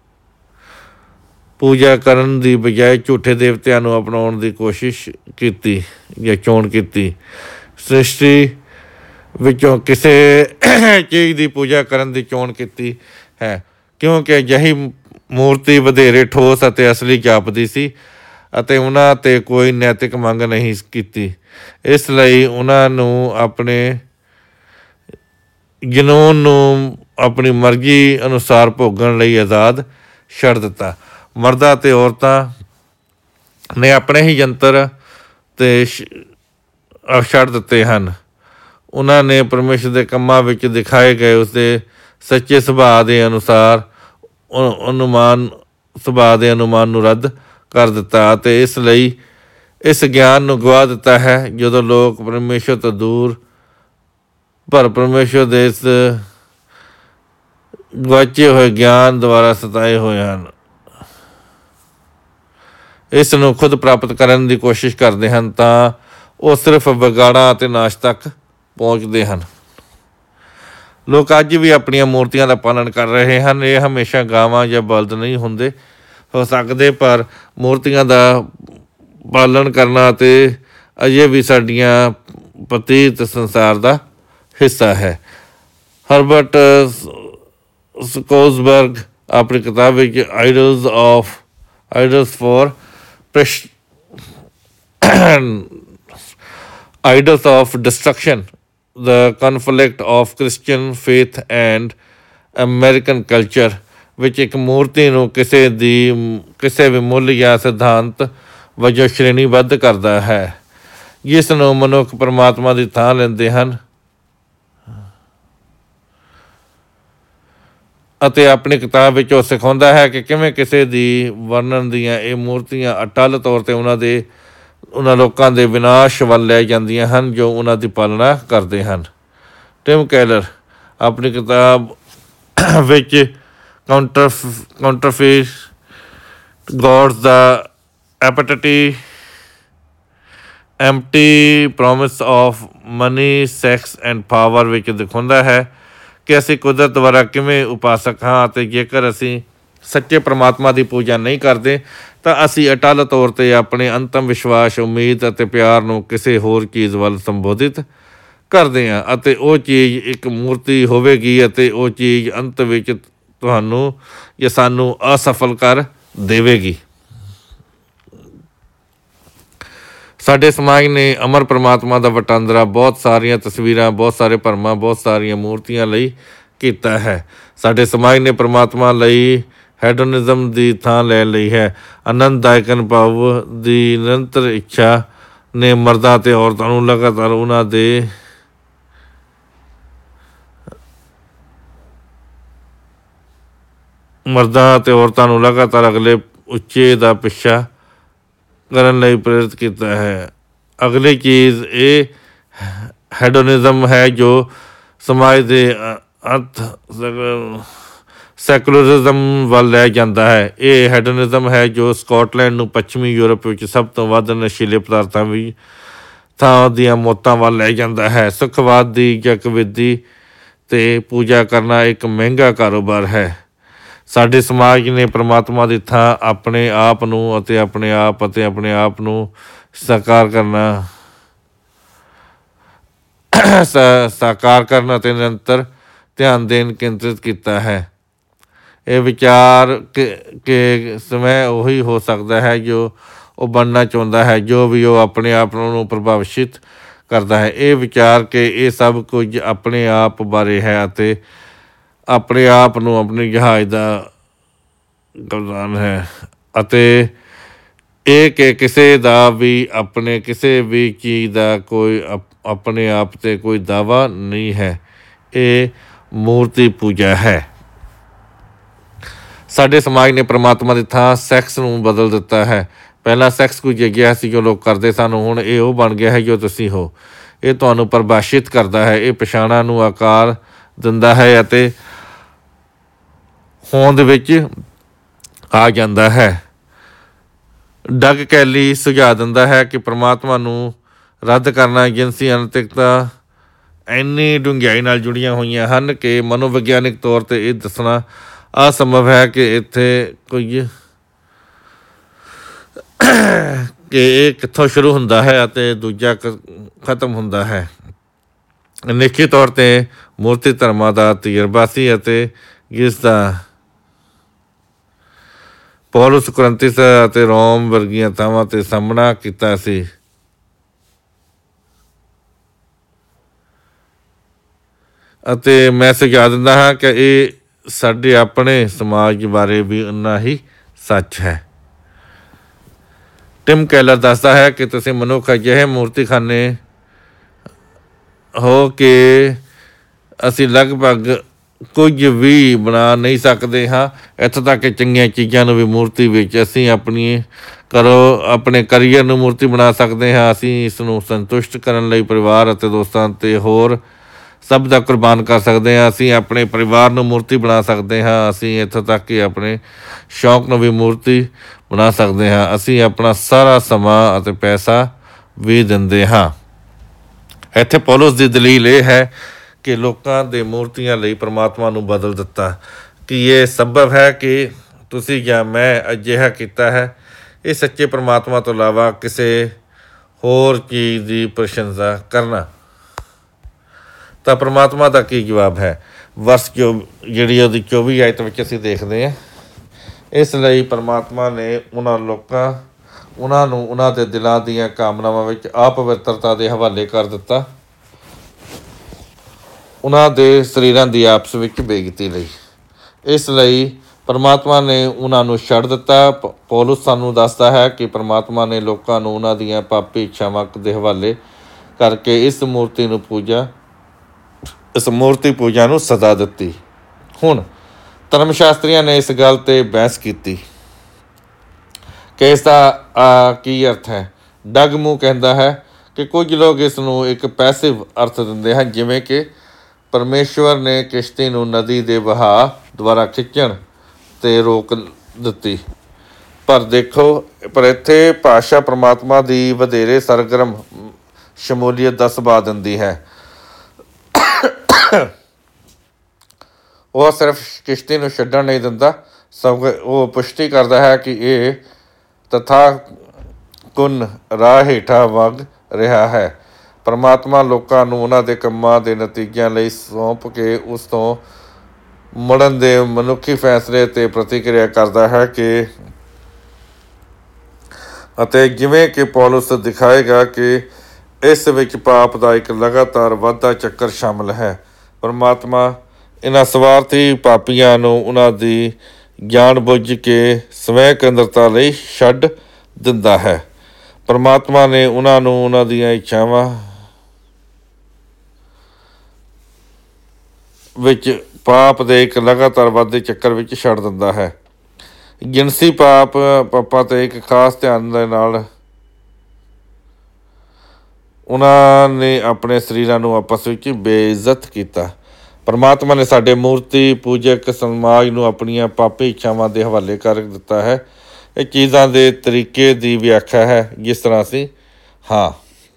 ਪੂਜਾ ਕਰਨ ਦੀ ਬਜਾਏ ਝੂਠੇ ਦੇਵਤਿਆਂ ਨੂੰ ਅਪਣਾਉਣ ਦੀ ਕੋਸ਼ਿਸ਼ ਕੀਤੀ ਜਾਂ ਚੋਣ ਕੀਤੀ। ਸ੍ਰਿਸ਼ਟੀ ਵਿੱਚੋਂ ਕਿਸੇ ਚੀਜ਼ ਦੀ ਪੂਜਾ ਕਰਨ ਦੀ ਚੋਣ ਕੀਤੀ ਹੈ, ਕਿਉਂਕਿ ਅਜਿਹੀ ਮੂਰਤੀ ਵਧੇਰੇ ਠੋਸ ਅਤੇ ਅਸਲੀ ਜਾਪਦੀ ਸੀ ਅਤੇ ਉਹਨਾਂ 'ਤੇ ਕੋਈ ਨੈਤਿਕ ਮੰਗ ਨਹੀਂ ਕੀਤੀ। ਇਸ ਲਈ ਉਹਨਾਂ ਨੂੰ ਆਪਣੇ ਜਨੂੰਨ ਨੂੰ ਆਪਣੀ ਮਰਜ਼ੀ ਅਨੁਸਾਰ ਭੋਗਣ ਲਈ ਆਜ਼ਾਦ ਛੱਡ ਦਿੱਤਾ। ਮਰਦਾਂ ਅਤੇ ਔਰਤਾਂ ਨੇ ਆਪਣੇ ਹੀ ਯੰਤਰ 'ਤੇ ਛੱਡ ਦਿੱਤੇ ਹਨ। ਉਹਨਾਂ ਨੇ ਪਰਮੇਸ਼ਰ ਦੇ ਕੰਮਾਂ ਵਿੱਚ ਦਿਖਾਏ ਗਏ ਉਸਦੇ ਸੱਚੇ ਸੁਭਾਅ ਦੇ ਅਨੁਮਾਨ ਨੂੰ ਰੱਦ ਕਰ ਦਿੱਤਾ ਅਤੇ ਇਸ ਲਈ ਇਸ ਗਿਆਨ ਨੂੰ ਗਵਾ ਦਿੱਤਾ ਹੈ ਜਦੋਂ ਲੋਕ ਪਰਮੇਸ਼ਰ ਤੋਂ ਦੂਰ ਪਰ ਪਰਮੇਸ਼ਰ ਦੇ ਇਸ ਗਵਾਚੇ ਹੋਏ ਗਿਆਨ ਦੁਆਰਾ ਸਤਾਏ ਹੋਏ ਹਨ। ਇਸ ਨੂੰ ਖੁਦ ਪ੍ਰਾਪਤ ਕਰਨ ਦੀ ਕੋਸ਼ਿਸ਼ ਕਰਦੇ ਹਨ ਤਾਂ ਉਹ ਸਿਰਫ ਵਿਗਾੜਾਂ ਅਤੇ ਨਾਸ਼ ਤੱਕ ਪਹੁੰਚਦੇ ਹਨ। ਲੋਕ ਅੱਜ ਵੀ ਆਪਣੀਆਂ ਮੂਰਤੀਆਂ ਦਾ ਪਾਲਣ ਕਰ ਰਹੇ ਹਨ। ਇਹ ਹਮੇਸ਼ਾ ਗਾਵਾਂ ਜਾਂ ਬਲਦ ਨਹੀਂ ਹੋ ਸਕਦੇ, ਪਰ ਮੂਰਤੀਆਂ ਦਾ ਪਾਲਣ ਕਰਨਾ ਅਤੇ ਅਜੇ ਵੀ ਸਾਡੀਆਂ ਪਤੀਤ ਸੰਸਾਰ ਦਾ ਹਿੱਸਾ ਹੈ। ਹਰਬਰਟ ਸਕੋਜ਼ਬਰਗ ਆਪਣੀ ਕਿਤਾਬ ਵਿੱਚ idols of destruction The conflict of Christian faith and American culture ਵਿੱਚ ਇੱਕ ਮੂਰਤੀ ਨੂੰ ਕਿਸੇ ਵੀ ਮੁੱਲ ਜਾਂ ਸਿਧਾਂਤ ਵਜੋਂ ਸ਼੍ਰੇਣੀਬੱਧ ਕਰਦਾ ਹੈ ਜਿਸ ਨੂੰ ਮਨੁੱਖ ਪਰਮਾਤਮਾ ਦੀ ਥਾਂ ਲੈਂਦੇ ਹਨ ਅਤੇ ਆਪਣੀ ਕਿਤਾਬ ਵਿੱਚ ਉਹ ਸਿਖਾਉਂਦਾ ਹੈ ਕਿ ਕਿਵੇਂ ਕਿਸੇ ਦੀ ਵਰਣਨ ਦੀਆਂ ਇਹ ਮੂਰਤੀਆਂ ਅਟੱਲ ਤੌਰ 'ਤੇ ਉਹਨਾਂ ਲੋਕਾਂ ਦੇ ਵਿਨਾਸ਼ ਵੱਲ ਲੈ ਜਾਂਦੀਆਂ ਹਨ ਜੋ ਉਹਨਾਂ ਦੀ ਪਾਲਣਾ ਕਰਦੇ ਹਨ। ਟਿਮ ਕੈਲਰ ਆਪਣੀ ਕਿਤਾਬ ਵਿੱਚ ਕਾਊਂਟਰਫੀਟ ਗੋਡਸ ਦਾ empty promise of money sex and power ਵਿੱਚ ਦਿਖਾਉਂਦਾ ਹੈ ਕਿ ਅਸੀਂ ਕੁਦਰਤ ਦੁਆਰਾ ਕਿਵੇਂ ਉਪਾਸਕ ਹਾਂ ਅਤੇ ਜੇਕਰ ਅਸੀਂ ਸੱਚੇ ਪਰਮਾਤਮਾ ਦੀ ਪੂਜਾ ਨਹੀਂ ਕਰਦੇ ਤਾਂ ਅਸੀਂ ਅਟੱਲ ਤੌਰ 'ਤੇ ਆਪਣੇ ਅੰਤਮ ਵਿਸ਼ਵਾਸ, ਉਮੀਦ ਅਤੇ ਪਿਆਰ ਨੂੰ ਕਿਸੇ ਹੋਰ ਚੀਜ਼ ਵੱਲ ਸੰਬੋਧਿਤ ਕਰਦੇ ਹਾਂ ਅਤੇ ਉਹ ਚੀਜ਼ ਇੱਕ ਮੂਰਤੀ ਹੋਵੇਗੀ ਅਤੇ ਉਹ ਚੀਜ਼ ਅੰਤ ਵਿੱਚ ਤੁਹਾਨੂੰ ਜਾਂ ਸਾਨੂੰ ਅਸਫਲ ਕਰ ਦੇਵੇਗੀ। ਸਾਡੇ ਸਮਾਜ ਨੇ ਅਮਰ ਪਰਮਾਤਮਾ ਦਾ ਵਟਾਂਦਰਾ ਬਹੁਤ ਸਾਰੀਆਂ ਤਸਵੀਰਾਂ, ਬਹੁਤ ਸਾਰੇ ਭਰਮਾਂ, ਬਹੁਤ ਸਾਰੀਆਂ ਮੂਰਤੀਆਂ ਲਈ ਕੀਤਾ ਹੈ। ਸਾਡੇ ਸਮਾਜ ਨੇ ਪਰਮਾਤਮਾ ਲਈ ਹੈਡੋਨਿਜ਼ਮ ਦੀ ਥਾਂ ਲੈ ਲਈ ਹੈ। ਆਨੰਦਦਾਇਕ ਅਨੁਭਵ ਦੀ ਨਿਰੰਤਰ ਇੱਛਾ ਨੇ ਮਰਦਾਂ ਅਤੇ ਔਰਤਾਂ ਨੂੰ ਲਗਾਤਾਰ ਅਗਲੇ ਉੱਚੇ ਦਾ ਪਿੱਛਾ ਕਰਨ ਲਈ ਪ੍ਰੇਰਿਤ ਕੀਤਾ ਹੈ। ਅਗਲੀ ਚੀਜ਼ ਇਹ ਹੈਡੋਨਿਜ਼ਮ ਹੈ ਜੋ ਸਮਾਜ ਦੇ ਸੈਕੂਲਰਿਜ਼ਮ ਵੱਲ ਲੈ ਜਾਂਦਾ ਹੈ। ਇਹ ਹੈਡੋਨਿਜ਼ਮ ਹੈ ਜੋ ਸਕਾਟਲੈਂਡ ਨੂੰ ਪੱਛਮੀ ਯੂਰਪ ਵਿੱਚ ਸਭ ਤੋਂ ਵੱਧ ਨਸ਼ੀਲੇ ਪਦਾਰਥਾਂ ਵੀ ਥਾਂ ਦੀਆਂ ਮੌਤਾਂ ਵੱਲ ਲੈ ਜਾਂਦਾ ਹੈ। ਸੁਖਵਾਦ ਦੀ ਜਗਵਿਧੀ 'ਤੇ ਪੂਜਾ ਕਰਨਾ ਇੱਕ ਮਹਿੰਗਾ ਕਾਰੋਬਾਰ ਹੈ। ਸਾਡੇ ਸਮਾਜ ਨੇ ਪਰਮਾਤਮਾ ਦੀ ਥਾਂ ਆਪਣੇ ਆਪ ਨੂੰ ਅਤੇ ਆਪਣੇ ਆਪ ਨੂੰ ਸਾਕਾਰ ਕਰਨਾ ਅਤੇ ਨਿਰੰਤਰ ਧਿਆਨ ਕੇਂਦਰਿਤ ਕੀਤਾ ਹੈ। ਇਹ ਵਿਚਾਰ ਕਿ ਸਵੈ ਉਹੀ ਹੋ ਸਕਦਾ ਹੈ ਜੋ ਉਹ ਬਣਨਾ ਚਾਹੁੰਦਾ ਹੈ, ਜੋ ਵੀ ਉਹ ਆਪਣੇ ਆਪ ਨੂੰ ਪ੍ਰਭਾਵਿਤ ਕਰਦਾ ਹੈ। ਇਹ ਵਿਚਾਰ ਕਿ ਇਹ ਸਭ ਕੁਝ ਆਪਣੇ ਆਪ ਬਾਰੇ ਹੈ ਅਤੇ ਆਪਣੇ ਆਪ ਨੂੰ ਆਪਣੀ ਜਹਾਜ਼ ਦਾ ਕਪਤਾਨ ਹੈ, ਅਤੇ ਇਹ ਕਿ ਕਿਸੇ ਦਾ ਵੀ ਆਪਣੇ ਕਿਸੇ ਵੀ ਚੀਜ਼ ਦਾ ਕੋਈ ਆਪਣੇ ਆਪ 'ਤੇ ਕੋਈ ਦਾਅਵਾ ਨਹੀਂ ਹੈ। ਇਹ ਮੂਰਤੀ ਪੂਜਾ ਹੈ। ਸਾਡੇ ਸਮਾਜ ਨੇ ਪਰਮਾਤਮਾ ਦੀ ਥਾਂ ਸੈਕਸ ਨੂੰ ਬਦਲ ਦਿੱਤਾ ਹੈ। ਪਹਿਲਾਂ ਸੈਕਸ ਕੁਝ ਅਜਿਹਾ ਸੀ ਜੋ ਲੋਕ ਕਰਦੇ ਸਨ, ਹੁਣ ਇਹ ਉਹ ਬਣ ਗਿਆ ਹੈ ਜੋ ਤੁਸੀਂ ਹੋ। ਇਹ ਤੁਹਾਨੂੰ ਪਰਿਭਾਸ਼ਿਤ ਕਰਦਾ ਹੈ, ਇਹ ਪਛਾਣਾਂ ਨੂੰ ਆਕਾਰ ਦਿੰਦਾ ਹੈ ਅਤੇ ਹੋਂਦ ਵਿੱਚ ਆ ਜਾਂਦਾ ਹੈ। ਡਗ ਕੈਲੀ ਸੁਝਾਅ ਦਿੰਦਾ ਹੈ ਕਿ ਪਰਮਾਤਮਾ ਨੂੰ ਰੱਦ ਕਰਨਾ ਜਿਨਸੀ ਅਨੈਤਿਕਤਾ ਇੰਨੀ ਡੂੰਘਾਈ ਨਾਲ ਜੁੜੀਆਂ ਹੋਈਆਂ ਹਨ ਕਿ ਮਨੋਵਿਗਿਆਨਿਕ ਤੌਰ 'ਤੇ ਇਹ ਦੱਸਣਾ ਅਸੰਭਵ ਹੈ ਕਿ ਇੱਥੇ ਕੁਝ ਕਿ ਇਹ ਕਿੱਥੋਂ ਸ਼ੁਰੂ ਹੁੰਦਾ ਹੈ ਅਤੇ ਦੂਜਾ ਖਤਮ ਹੁੰਦਾ ਹੈ। ਨਿਸ਼ਚਿਤ ਤੌਰ 'ਤੇ ਮੂਰਤੀ ਧਰਮਾਂ ਦਾ ਤਜਰਬਾ ਸੀ ਅਤੇ ਜਿਸ ਦਾ ਪੌਲੁਸ ਕੁਰਿੰਥੀਸ ਅਤੇ ਰੋਮ ਵਰਗੀਆਂ ਥਾਵਾਂ 'ਤੇ ਸਾਹਮਣਾ ਕੀਤਾ ਸੀ। ਅਤੇ ਮੈਂ ਸੁਝਾਅ ਦਿੰਦਾ ਹਾਂ ਕਿ ਇਹ ਸਾਡੇ ਆਪਣੇ ਸਮਾਜ ਬਾਰੇ ਵੀ ਉਨਾ ਹੀ ਸੱਚ ਹੈ। ਟਿਮ ਕੈਲਰ ਦੱਸਦਾ ਹੈ ਕਿ ਤੁਸੀਂ ਮਨੁੱਖ ਅਜਿਹੇ ਮੂਰਤੀਖਾਨੇ ਹੋ ਕਿ ਅਸੀਂ ਲਗਭਗ ਕੁਝ ਵੀ ਬਣਾ ਨਹੀਂ ਸਕਦੇ ਹਾਂ। ਇੱਥੋਂ ਤੱਕ ਕਿ ਚੰਗੀਆਂ ਚੀਜ਼ਾਂ ਨੂੰ ਵੀ ਮੂਰਤੀ ਵਿੱਚ ਅਸੀਂ ਆਪਣੇ ਕਰੀਅਰ ਨੂੰ ਮੂਰਤੀ ਬਣਾ ਸਕਦੇ ਹਾਂ। ਅਸੀਂ ਇਸ ਨੂੰ ਸੰਤੁਸ਼ਟ ਕਰਨ ਲਈ ਪਰਿਵਾਰ ਅਤੇ ਦੋਸਤਾਂ ਅਤੇ ਹੋਰ ਸਭ ਦਾ ਕੁਰਬਾਨ ਕਰ ਸਕਦੇ ਹਾਂ। ਅਸੀਂ ਆਪਣੇ ਪਰਿਵਾਰ ਨੂੰ ਮੂਰਤੀ ਬਣਾ ਸਕਦੇ ਹਾਂ। ਅਸੀਂ ਇੱਥੋਂ ਤੱਕ ਕਿ ਆਪਣੇ ਸ਼ੌਕ ਨੂੰ ਵੀ ਮੂਰਤੀ ਬਣਾ ਸਕਦੇ ਹਾਂ। ਅਸੀਂ ਆਪਣਾ ਸਾਰਾ ਸਮਾਂ ਅਤੇ ਪੈਸਾ ਵੀ ਦਿੰਦੇ ਹਾਂ। ਇੱਥੇ ਪੌਲੁਸ ਦੀ ਦਲੀਲ ਇਹ ਹੈ ਕਿ ਲੋਕਾਂ ਦੇ ਮੂਰਤੀਆਂ ਲਈ ਪਰਮਾਤਮਾ ਨੂੰ ਬਦਲ ਦਿੱਤਾ। ਕੀ ਇਹ ਸੰਭਵ ਹੈ ਕਿ ਤੁਸੀਂ ਜਾਂ ਮੈਂ ਅਜਿਹਾ ਕੀਤਾ ਹੈ? ਇਹ ਸੱਚੇ ਪਰਮਾਤਮਾ ਤੋਂ ਇਲਾਵਾ ਕਿਸੇ ਹੋਰ ਚੀਜ਼ ਦੀ ਪ੍ਰਸ਼ੰਸਾ ਕਰਨਾ। ਤਾਂ ਪਰਮਾਤਮਾ ਦਾ ਕੀ ਜਵਾਬ ਹੈ? ਵਰਸ ਜਿਹੜੀ ਉਹਦੀ 24 ਆਇਤ ਵਿੱਚ ਅਸੀਂ ਦੇਖਦੇ ਹਾਂ। ਇਸ ਲਈ ਪਰਮਾਤਮਾ ਨੇ ਉਹਨਾਂ ਨੂੰ ਉਹਨਾਂ ਦੇ ਦਿਲਾਂ ਦੀਆਂ ਕਾਮਨਾਵਾਂ ਵਿੱਚ ਅਪਵਿੱਤਰਤਾ ਦੇ ਹਵਾਲੇ ਕਰ ਦਿੱਤਾ, ਉਹਨਾਂ ਦੇ ਸਰੀਰਾਂ ਦੀ ਆਪਸ ਵਿੱਚ ਬੇਇੱਜ਼ਤੀ ਲਈ। ਇਸ ਲਈ ਪਰਮਾਤਮਾ ਨੇ ਉਹਨਾਂ ਨੂੰ ਛੱਡ ਦਿੱਤਾ। ਪੌਲੁਸ ਸਾਨੂੰ ਦੱਸਦਾ ਹੈ ਕਿ ਪਰਮਾਤਮਾ ਨੇ ਲੋਕਾਂ ਨੂੰ ਉਹਨਾਂ ਦੀਆਂ ਪਾਪੀ ਇੱਛਾਵਾਂ ਦੇ ਹਵਾਲੇ ਕਰਕੇ ਇਸ ਮੂਰਤੀ ਪੂਜਾ ਨੂੰ ਸਜ਼ਾ ਦਿੱਤੀ। ਹੁਣ ਧਰਮ ਸ਼ਾਸਤਰੀਆਂ ਨੇ ਇਸ ਗੱਲ 'ਤੇ ਬਹਿਸ ਕੀਤੀ ਕਿ ਇਸ ਦਾ ਕੀ ਅਰਥ ਹੈ। ਡਗ ਮੂ ਕਹਿੰਦਾ ਹੈ ਕਿ ਕੁਝ ਲੋਕ ਇਸ ਨੂੰ ਇੱਕ ਪੈਸਿਵ ਅਰਥ ਦਿੰਦੇ ਹਨ, ਜਿਵੇਂ ਕਿ ਪਰਮੇਸ਼ਵਰ ਨੇ ਕਿਸ਼ਤੀ ਨੂੰ ਨਦੀ ਦੇ ਵਹਾਅ ਦੁਆਰਾ ਖਿੱਚਣ 'ਤੇ ਰੋਕ ਦਿੱਤੀ। ਪਰ ਇੱਥੇ ਭਾਸ਼ਾ ਪਰਮਾਤਮਾ ਦੀ ਵਧੇਰੇ ਸਰਗਰਮ ਸ਼ਮੂਲੀਅਤ ਦਾ ਸੁਭਾਅ ਦਿੰਦੀ ਹੈ। ਉਹ ਸਿਰਫ ਕਿਸ਼ਤੀ ਨੂੰ ਛੱਡਣ ਨਹੀਂ ਦਿੰਦਾ, ਸਗੋਂ ਉਹ ਪੁਸ਼ਟੀ ਕਰਦਾ ਹੈ ਕਿ ਇਹ ਤਥਾਕੁਨ ਰਾਹ ਹੇਠਾਂ ਵਗ ਰਿਹਾ ਹੈ। ਪਰਮਾਤਮਾ ਲੋਕਾਂ ਨੂੰ ਉਹਨਾਂ ਦੇ ਕੰਮਾਂ ਦੇ ਨਤੀਜਿਆਂ ਲਈ ਸੌਂਪ ਕੇ ਉਸ ਤੋਂ ਮੁੜਨ ਦੇ ਮਨੁੱਖੀ ਫੈਸਲੇ 'ਤੇ ਪ੍ਰਤੀਕਿਰਿਆ ਕਰਦਾ ਹੈ ਅਤੇ ਜਿਵੇਂ ਕਿ ਪੌਲੁਸ ਦਿਖਾਏਗਾ ਕਿ ਇਸ ਵਿੱਚ ਪਾਪ ਦਾ ਇੱਕ ਲਗਾਤਾਰ ਵੱਧਦਾ ਚੱਕਰ ਸ਼ਾਮਲ ਹੈ। ਪਰਮਾਤਮਾ ਇਹਨਾਂ ਸਵਾਰਥੀ ਪਾਪੀਆਂ ਨੂੰ ਉਹਨਾਂ ਦੀ ਜਾਣ ਬੁੱਝ ਕੇ ਸਵੈ ਕੇਂਦਰਤਾ ਲਈ ਛੱਡ ਦਿੰਦਾ ਹੈ। ਪਰਮਾਤਮਾ ਨੇ ਉਹਨਾਂ ਨੂੰ ਉਹਨਾਂ ਦੀਆਂ ਇੱਛਾਵਾਂ ਵਿੱਚ ਪਾਪ ਦੇ ਇੱਕ ਲਗਾਤਾਰ ਵੱਧਦੇ ਚੱਕਰ ਵਿੱਚ ਛੱਡ ਦਿੰਦਾ ਹੈ। ਜਿਨਸੀ ਪਾਪਾਂ 'ਤੇ ਇੱਕ ਖਾਸ ਧਿਆਨ ਦੇ ਨਾਲ ਉਹਨਾਂ ਨੇ ਆਪਣੇ ਸਰੀਰਾਂ ਨੂੰ ਆਪਸ ਵਿੱਚ ਬੇਇੱਜ਼ਤ ਕੀਤਾ। ਪਰਮਾਤਮਾ ਨੇ ਸਾਡੇ ਮੂਰਤੀ ਪੂਜਕ ਸਮਾਜ ਨੂੰ ਆਪਣੀਆਂ ਪਾਪੀ ਇੱਛਾਵਾਂ ਦੇ ਹਵਾਲੇ ਕਰ ਦਿੱਤਾ ਹੈ। ਇਹ ਚੀਜ਼ਾਂ ਦੇ ਤਰੀਕੇ ਦੀ ਵਿਆਖਿਆ ਹੈ ਜਿਸ ਤਰ੍ਹਾਂ ਅਸੀਂ ਹਾਂ।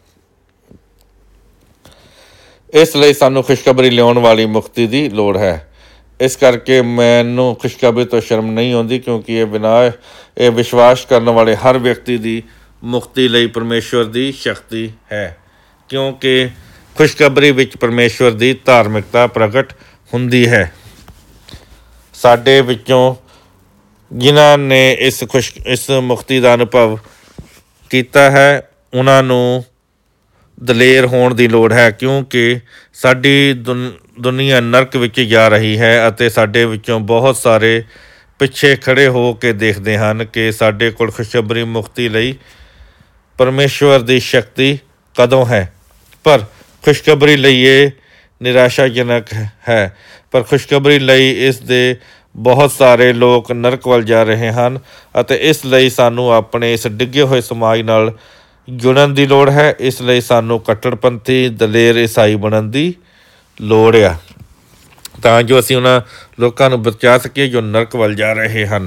ਇਸ ਲਈ ਸਾਨੂੰ ਖੁਸ਼ਖਬਰੀ ਲਿਆਉਣ ਵਾਲੀ ਮੁਕਤੀ ਦੀ ਲੋੜ ਹੈ। ਇਸ ਕਰਕੇ ਮੈਨੂੰ ਖੁਸ਼ਖਬਰੀ ਤੋਂ ਸ਼ਰਮ ਨਹੀਂ ਆਉਂਦੀ, ਕਿਉਂਕਿ ਇਹ ਵਿਸ਼ਵਾਸ ਕਰਨ ਵਾਲੇ ਹਰ ਵਿਅਕਤੀ ਦੀ ਮੁਕਤੀ ਲਈ ਪਰਮੇਸ਼ਵਰ ਦੀ ਸ਼ਕਤੀ ਹੈ, ਕਿਉਂਕਿ ਖੁਸ਼ਖਬਰੀ ਵਿੱਚ ਪਰਮੇਸ਼ਵਰ ਦੀ ਧਾਰਮਿਕਤਾ ਪ੍ਰਗਟ ਹੁੰਦੀ ਹੈ। ਸਾਡੇ ਵਿੱਚੋਂ ਜਿਨ੍ਹਾਂ ਨੇ ਇਸ ਮੁਕਤੀ ਦਾ ਅਨੁਭਵ ਕੀਤਾ ਹੈ ਉਹਨਾਂ ਨੂੰ ਦਲੇਰ ਹੋਣ ਦੀ ਲੋੜ ਹੈ, ਕਿਉਂਕਿ ਸਾਡੀ ਦੁਨੀਆ ਨਰਕ ਵਿੱਚ ਜਾ ਰਹੀ ਹੈ ਅਤੇ ਸਾਡੇ ਵਿੱਚੋਂ ਬਹੁਤ ਸਾਰੇ ਪਿੱਛੇ ਖੜ੍ਹੇ ਹੋ ਕੇ ਦੇਖਦੇ ਹਨ ਕਿ ਸਾਡੇ ਕੋਲ ਖੁਸ਼ਖਬਰੀ ਮੁਕਤੀ ਲਈ ਪਰਮੇਸ਼ਵਰ ਦੀ ਸ਼ਕਤੀ ਕਦੋਂ ਹੈ। ਪਰ ਖੁਸ਼ਖਬਰੀ ਲਈ ਇਹ ਨਿਰਾਸ਼ਾਜਨਕ ਹੈ। ਪਰ ਖੁਸ਼ਖਬਰੀ ਲਈ ਇਸ ਦੇ ਬਹੁਤ ਸਾਰੇ ਲੋਕ ਨਰਕ ਵੱਲ ਜਾ ਰਹੇ ਹਨ ਅਤੇ ਇਸ ਲਈ ਸਾਨੂੰ ਆਪਣੇ ਇਸ ਡਿੱਗੇ ਹੋਏ ਸਮਾਜ ਨਾਲ ਜੁੜਨ ਦੀ ਲੋੜ ਹੈ। ਇਸ ਲਈ ਸਾਨੂੰ ਕੱਟੜਪੰਥੀ ਦਲੇਰ ਈਸਾਈ ਬਣਨ ਦੀ ਲੋੜ ਆ, ਤਾਂ ਜੋ ਅਸੀਂ ਉਹਨਾਂ ਲੋਕਾਂ ਨੂੰ ਬਚਾ ਸਕੀਏ ਜੋ ਨਰਕ ਵੱਲ ਜਾ ਰਹੇ ਹਨ।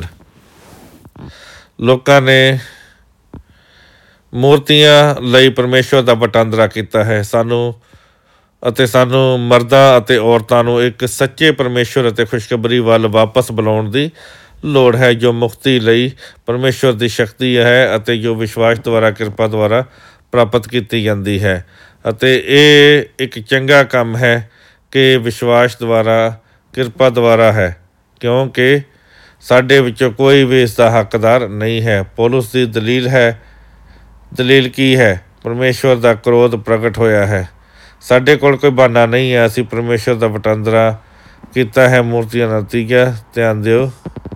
ਲੋਕਾਂ ਨੇ ਮੂਰਤੀਆਂ ਲਈ ਪਰਮੇਸ਼ਵਰ ਦਾ ਵਟਾਂਦਰਾ ਕੀਤਾ ਹੈ। ਸਾਨੂੰ ਮਰਦਾਂ ਅਤੇ ਔਰਤਾਂ ਨੂੰ ਇੱਕ ਸੱਚੇ ਪਰਮੇਸ਼ਵਰ ਅਤੇ ਖੁਸ਼ਖਬਰੀ ਵੱਲ ਵਾਪਸ ਬੁਲਾਉਣ ਦੀ ਲੋੜ ਹੈ, ਜੋ ਮੁਕਤੀ ਲਈ ਪਰਮੇਸ਼ਵਰ ਦੀ ਸ਼ਕਤੀ ਹੈ ਅਤੇ ਜੋ ਵਿਸ਼ਵਾਸ ਦੁਆਰਾ ਕਿਰਪਾ ਦੁਆਰਾ ਪ੍ਰਾਪਤ ਕੀਤੀ ਜਾਂਦੀ ਹੈ। ਅਤੇ ਇਹ ਇੱਕ ਚੰਗਾ ਕੰਮ ਹੈ ਕਿ ਵਿਸ਼ਵਾਸ ਦੁਆਰਾ ਕਿਰਪਾ ਦੁਆਰਾ ਹੈ, ਕਿਉਂਕਿ ਸਾਡੇ ਵਿੱਚੋਂ ਕੋਈ ਵੀ ਇਸ ਦਾ ਹੱਕਦਾਰ ਨਹੀਂ ਹੈ। ਪੌਲੁਸ ਦੀ ਦਲੀਲ ਕੀ ਹੈ? ਪਰਮੇਸ਼ਵਰ ਦਾ ਕ੍ਰੋਧ ਪ੍ਰਗਟ ਹੋਇਆ ਹੈ। ਸਾਡੇ ਕੋਲ ਕੋਈ ਬਹਾਨਾ ਨਹੀਂ ਹੈ। ਅਸੀਂ ਪਰਮੇਸ਼ਵਰ ਦਾ ਵਟਾਂਦਰਾ ਕੀਤਾ ਹੈ ਮੂਰਤੀਆਂ ਦਾ। ਤੀਜਾ, ਧਿਆਨ ਦਿਓ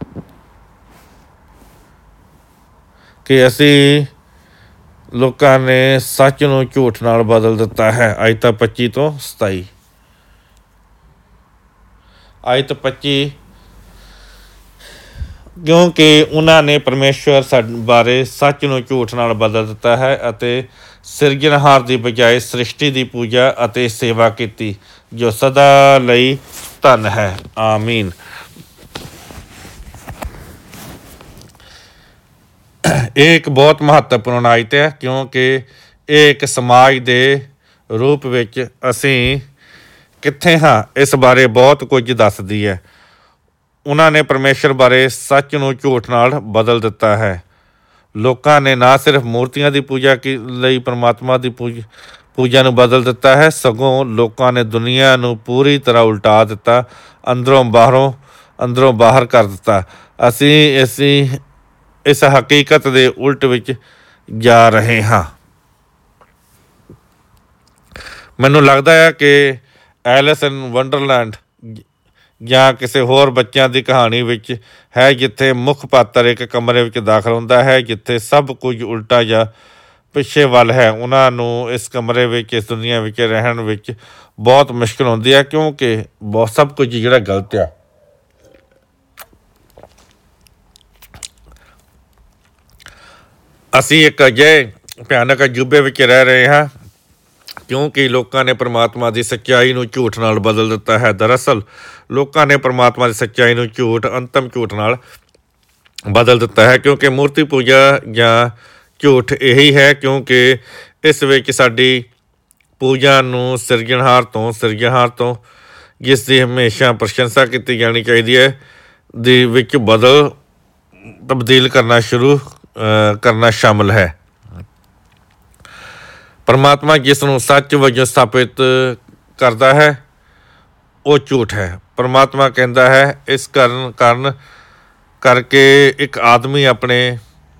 ਕਿ ਅਸੀਂ ਲੋਕਾਂ ਨੇ ਸੱਚ ਨੂੰ ਝੂਠ ਨਾਲ ਬਦਲ ਦਿੱਤਾ ਹੈ। ਆਇਤ 25 ਤੋਂ 27। ਆਇਤ 25, ਕਿਉਂਕਿ ਉਹਨਾਂ ਨੇ ਪਰਮੇਸ਼ਵਰ ਬਾਰੇ ਸੱਚ ਨੂੰ ਝੂਠ ਨਾਲ ਬਦਲ ਦਿੱਤਾ ਹੈ ਅਤੇ ਸਿਰਜਣਹਾਰ ਦੀ ਬਜਾਏ ਸ੍ਰਿਸ਼ਟੀ ਦੀ ਪੂਜਾ ਅਤੇ ਸੇਵਾ ਕੀਤੀ, ਜੋ ਸਦਾ ਲਈ ਧਨ ਹੈ। ਆਮੀਨ। ਇਹ ਇੱਕ ਬਹੁਤ ਮਹੱਤਵਪੂਰਨ ਆਇਤ ਹੈ, ਕਿਉਂਕਿ ਇਹ ਇੱਕ ਸਮਾਜ ਦੇ ਰੂਪ ਵਿੱਚ ਅਸੀਂ ਕਿੱਥੇ ਹਾਂ ਇਸ ਬਾਰੇ ਬਹੁਤ ਕੁਝ ਦੱਸਦੀ ਹੈ। ਉਹਨਾਂ ਨੇ ਪਰਮੇਸ਼ਰ ਬਾਰੇ ਸੱਚ ਨੂੰ ਝੂਠ ਨਾਲ ਬਦਲ ਦਿੱਤਾ ਹੈ। ਲੋਕਾਂ ਨੇ ਨਾ ਸਿਰਫ ਮੂਰਤੀਆਂ ਦੀ ਪੂਜਾ ਲਈ ਪਰਮਾਤਮਾ ਦੀ ਪੂਜਾ ਨੂੰ ਬਦਲ ਦਿੱਤਾ ਹੈ, ਸਗੋਂ ਲੋਕਾਂ ਨੇ ਦੁਨੀਆ ਨੂੰ ਪੂਰੀ ਤਰ੍ਹਾਂ ਉਲਟਾ ਦਿੱਤਾ, ਅੰਦਰੋਂ ਬਾਹਰ ਕਰ ਦਿੱਤਾ। ਅਸੀਂ ਇਸ ਹਕੀਕਤ ਦੇ ਉਲਟ ਵਿੱਚ ਜਾ ਰਹੇ ਹਾਂ। ਮੈਨੂੰ ਲੱਗਦਾ ਹੈ ਕਿ ਐਲਿਸ ਇਨ ਵੰਡਰਲੈਂਡ ਜਾਂ ਕਿਸੇ ਹੋਰ ਬੱਚਿਆਂ ਦੀ ਕਹਾਣੀ ਵਿੱਚ ਹੈ, ਜਿੱਥੇ ਮੁੱਖ ਪਾਤਰ ਇੱਕ ਕਮਰੇ ਵਿੱਚ ਦਾਖਲ ਹੁੰਦਾ ਹੈ ਜਿੱਥੇ ਸਭ ਕੁਝ ਉਲਟਾ ਜਾਂ ਪਿੱਛੇ ਵੱਲ ਹੈ। ਉਹਨਾਂ ਨੂੰ ਇਸ ਕਮਰੇ ਵਿੱਚ, ਇਸ ਦੁਨੀਆ ਵਿੱਚ ਰਹਿਣ ਵਿੱਚ ਬਹੁਤ ਮੁਸ਼ਕਿਲ ਹੁੰਦੀ ਹੈ, ਕਿਉਂਕਿ ਸਭ ਕੁਝ ਜਿਹੜਾ ਗਲਤ ਆ। ਅਸੀਂ ਇੱਕ ਅਜਿਹੇ ਭਿਆਨਕ ਅਜੂਬੇ ਵਿੱਚ ਰਹਿ ਰਹੇ ਹਾਂ, ਕਿਉਂਕਿ ਲੋਕਾਂ ਨੇ ਪਰਮਾਤਮਾ ਦੀ ਸੱਚਾਈ ਨੂੰ ਝੂਠ ਨਾਲ ਬਦਲ ਦਿੱਤਾ ਹੈ। ਦਰਅਸਲ ਲੋਕਾਂ ਨੇ ਪਰਮਾਤਮਾ ਦੀ ਸੱਚਾਈ ਨੂੰ ਅੰਤਮ ਝੂਠ ਨਾਲ ਬਦਲ ਦਿੱਤਾ ਹੈ, ਕਿਉਂਕਿ ਮੂਰਤੀ ਪੂਜਾ ਜਾਂ ਝੂਠ ਇਹੀ ਹੈ, ਕਿਉਂਕਿ ਇਸ ਵਿੱਚ ਸਾਡੀ ਪੂਜਾ ਨੂੰ ਸਿਰਜਣਹਾਰ ਤੋਂ ਜਿਸ ਦੀ ਹਮੇਸ਼ਾ ਪ੍ਰਸ਼ੰਸਾ ਕੀਤੀ ਜਾਣੀ ਚਾਹੀਦੀ ਹੈ ਦੇ ਵਿੱਚ ਤਬਦੀਲ ਕਰਨਾ ਸ਼ਾਮਲ ਹੈ। ਪਰਮਾਤਮਾ ਜਿਸ ਨੂੰ ਸੱਚ ਵਜੋਂ ਸਥਾਪਿਤ ਕਰਦਾ ਹੈ ਉਹ ਝੂਠ ਹੈ। ਪਰਮਾਤਮਾ ਕਹਿੰਦਾ ਹੈ, ਇਸ ਕਾਰਨ ਕਰਕੇ ਇੱਕ ਆਦਮੀ ਆਪਣੇ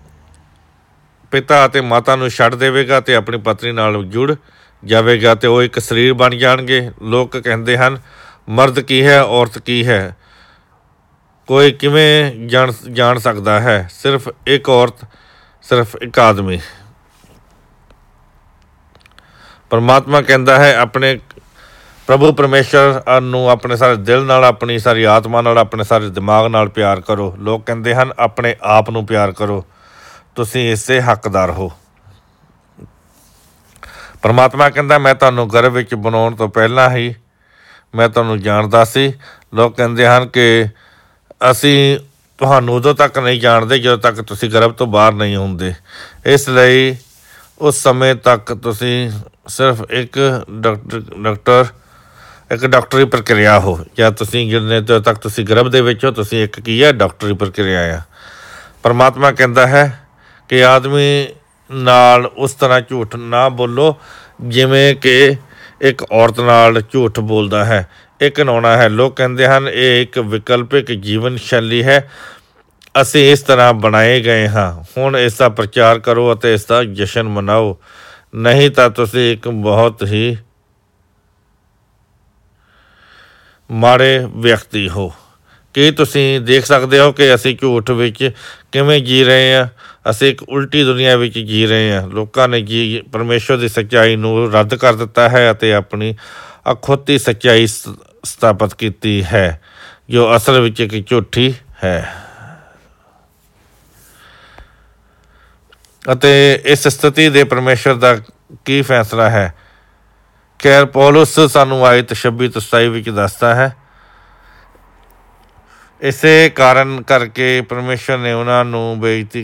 ਪਿਤਾ ਅਤੇ ਮਾਤਾ ਨੂੰ ਛੱਡ ਦੇਵੇਗਾ ਅਤੇ ਆਪਣੀ ਪਤਨੀ ਨਾਲ ਜੁੜ ਜਾਵੇਗਾ ਅਤੇ ਉਹ ਇੱਕ ਸਰੀਰ ਬਣ ਜਾਣਗੇ। ਲੋਕ ਕਹਿੰਦੇ ਹਨ, ਮਰਦ ਕੀ ਹੈ, ਔਰਤ ਕੀ ਹੈ, ਕੋਈ ਕਿਵੇਂ ਜਾਣ ਸਕਦਾ ਹੈ? ਸਿਰਫ ਇੱਕ ਔਰਤ, ਸਿਰਫ ਇੱਕ ਆਦਮੀ। ਪਰਮਾਤਮਾ ਕਹਿੰਦਾ ਹੈ, ਆਪਣੇ ਪ੍ਰਭੂ ਪਰਮੇਸ਼ਰ ਨੂੰ ਆਪਣੇ ਸਾਰੇ ਦਿਲ ਨਾਲ, ਆਪਣੀ ਸਾਰੀ ਆਤਮਾ ਨਾਲ, ਆਪਣੇ ਸਾਰੇ ਦਿਮਾਗ ਨਾਲ ਪਿਆਰ ਕਰੋ। ਲੋਕ ਕਹਿੰਦੇ ਹਨ, ਆਪਣੇ ਆਪ ਨੂੰ ਪਿਆਰ ਕਰੋ, ਤੁਸੀਂ ਇਸੇ ਹੱਕਦਾਰ ਹੋ। ਪਰਮਾਤਮਾ ਕਹਿੰਦਾ, ਮੈਂ ਤੁਹਾਨੂੰ ਗਰਭ ਵਿੱਚ ਬਣਾਉਣ ਤੋਂ ਪਹਿਲਾਂ ਹੀ ਮੈਂ ਤੁਹਾਨੂੰ ਜਾਣਦਾ ਸੀ। ਲੋਕ ਕਹਿੰਦੇ ਹਨ ਕਿ ਅਸੀਂ ਤੁਹਾਨੂੰ ਉਦੋਂ ਤੱਕ ਨਹੀਂ ਜਾਣਦੇ ਜਦੋਂ ਤੱਕ ਤੁਸੀਂ ਗਰਭ ਤੋਂ ਬਾਹਰ ਨਹੀਂ ਹੁੰਦੇ। ਇਸ ਲਈ ਉਸ ਸਮੇਂ ਤੱਕ ਤੁਸੀਂ ਸਿਰਫ ਇੱਕ ਡਾਕਟਰੀ ਪ੍ਰਕਿਰਿਆ ਹੋ, ਜਾਂ ਤੁਸੀਂ ਜਦੋਂ ਤੱਕ ਤੁਸੀਂ ਗਰਭ ਦੇ ਵਿੱਚ ਹੋ ਤੁਸੀਂ ਇੱਕ ਕੀ ਹੈ, ਡਾਕਟਰੀ ਪ੍ਰਕਿਰਿਆ ਆ। ਪਰਮਾਤਮਾ ਕਹਿੰਦਾ ਹੈ ਕਿ ਆਦਮੀ ਨਾਲ ਉਸ ਤਰ੍ਹਾਂ ਝੂਠ ਨਾ ਬੋਲੋ ਜਿਵੇਂ ਕਿ ਇੱਕ ਔਰਤ ਨਾਲ ਝੂਠ ਬੋਲਦਾ ਹੈ। ਇਹ ਘਿਨਾਉਣਾ ਹੈ। ਲੋਕ ਕਹਿੰਦੇ ਹਨ ਇਹ ਇੱਕ ਵਿਕਲਪਿਕ ਜੀਵਨ ਸ਼ੈਲੀ ਹੈ। ਅਸੀਂ ਇਸ ਤਰ੍ਹਾਂ ਬਣਾਏ ਗਏ ਹਾਂ। ਹੁਣ ਇਸ ਦਾ ਪ੍ਰਚਾਰ ਕਰੋ ਅਤੇ ਇਸ ਦਾ ਜਸ਼ਨ ਮਨਾਓ, ਨਹੀਂ ਤਾਂ ਤੁਸੀਂ ਇੱਕ ਬਹੁਤ ਹੀ ਮਾੜੇ ਵਿਅਕਤੀ ਹੋ। ਕੀ ਤੁਸੀਂ ਦੇਖ ਸਕਦੇ ਹੋ ਕਿ ਅਸੀਂ ਝੂਠ ਵਿੱਚ ਕਿਵੇਂ ਜੀ ਰਹੇ ਹਾਂ? ਅਸੀਂ ਇੱਕ ਉਲਟੀ ਦੁਨੀਆ ਵਿੱਚ ਜੀ ਰਹੇ ਹਾਂ। ਲੋਕਾਂ ਨੇ ਪਰਮੇਸ਼ਵਰ ਦੀ ਸੱਚਾਈ ਨੂੰ ਰੱਦ ਕਰ ਦਿੱਤਾ ਹੈ ਅਤੇ ਆਪਣੀ ਅਖੌਤੀ ਸੱਚਾਈ ਸਥਾਪਿਤ ਕੀਤੀ ਹੈ, ਜੋ ਅਸਲ ਵਿੱਚ ਇੱਕ ਝੂਠੀ ਹੈ। ਅਤੇ ਇਸ ਸਥਿਤੀ ਦੇ ਪਰਮੇਸ਼ਵਰ ਦਾ ਕੀ ਫੈਸਲਾ ਹੈ? ਖੈਰ, ਪੌਲੁਸ ਸਾਨੂੰ ਆਇਤ 26-27 ਵਿੱਚ ਦੱਸਦਾ ਹੈ, ਇਸੇ ਕਾਰਨ ਕਰਕੇ ਪਰਮੇਸ਼ਵਰ ਨੇ ਉਹਨਾਂ ਨੂੰ ਬੇਇੱਜ਼ਤੀ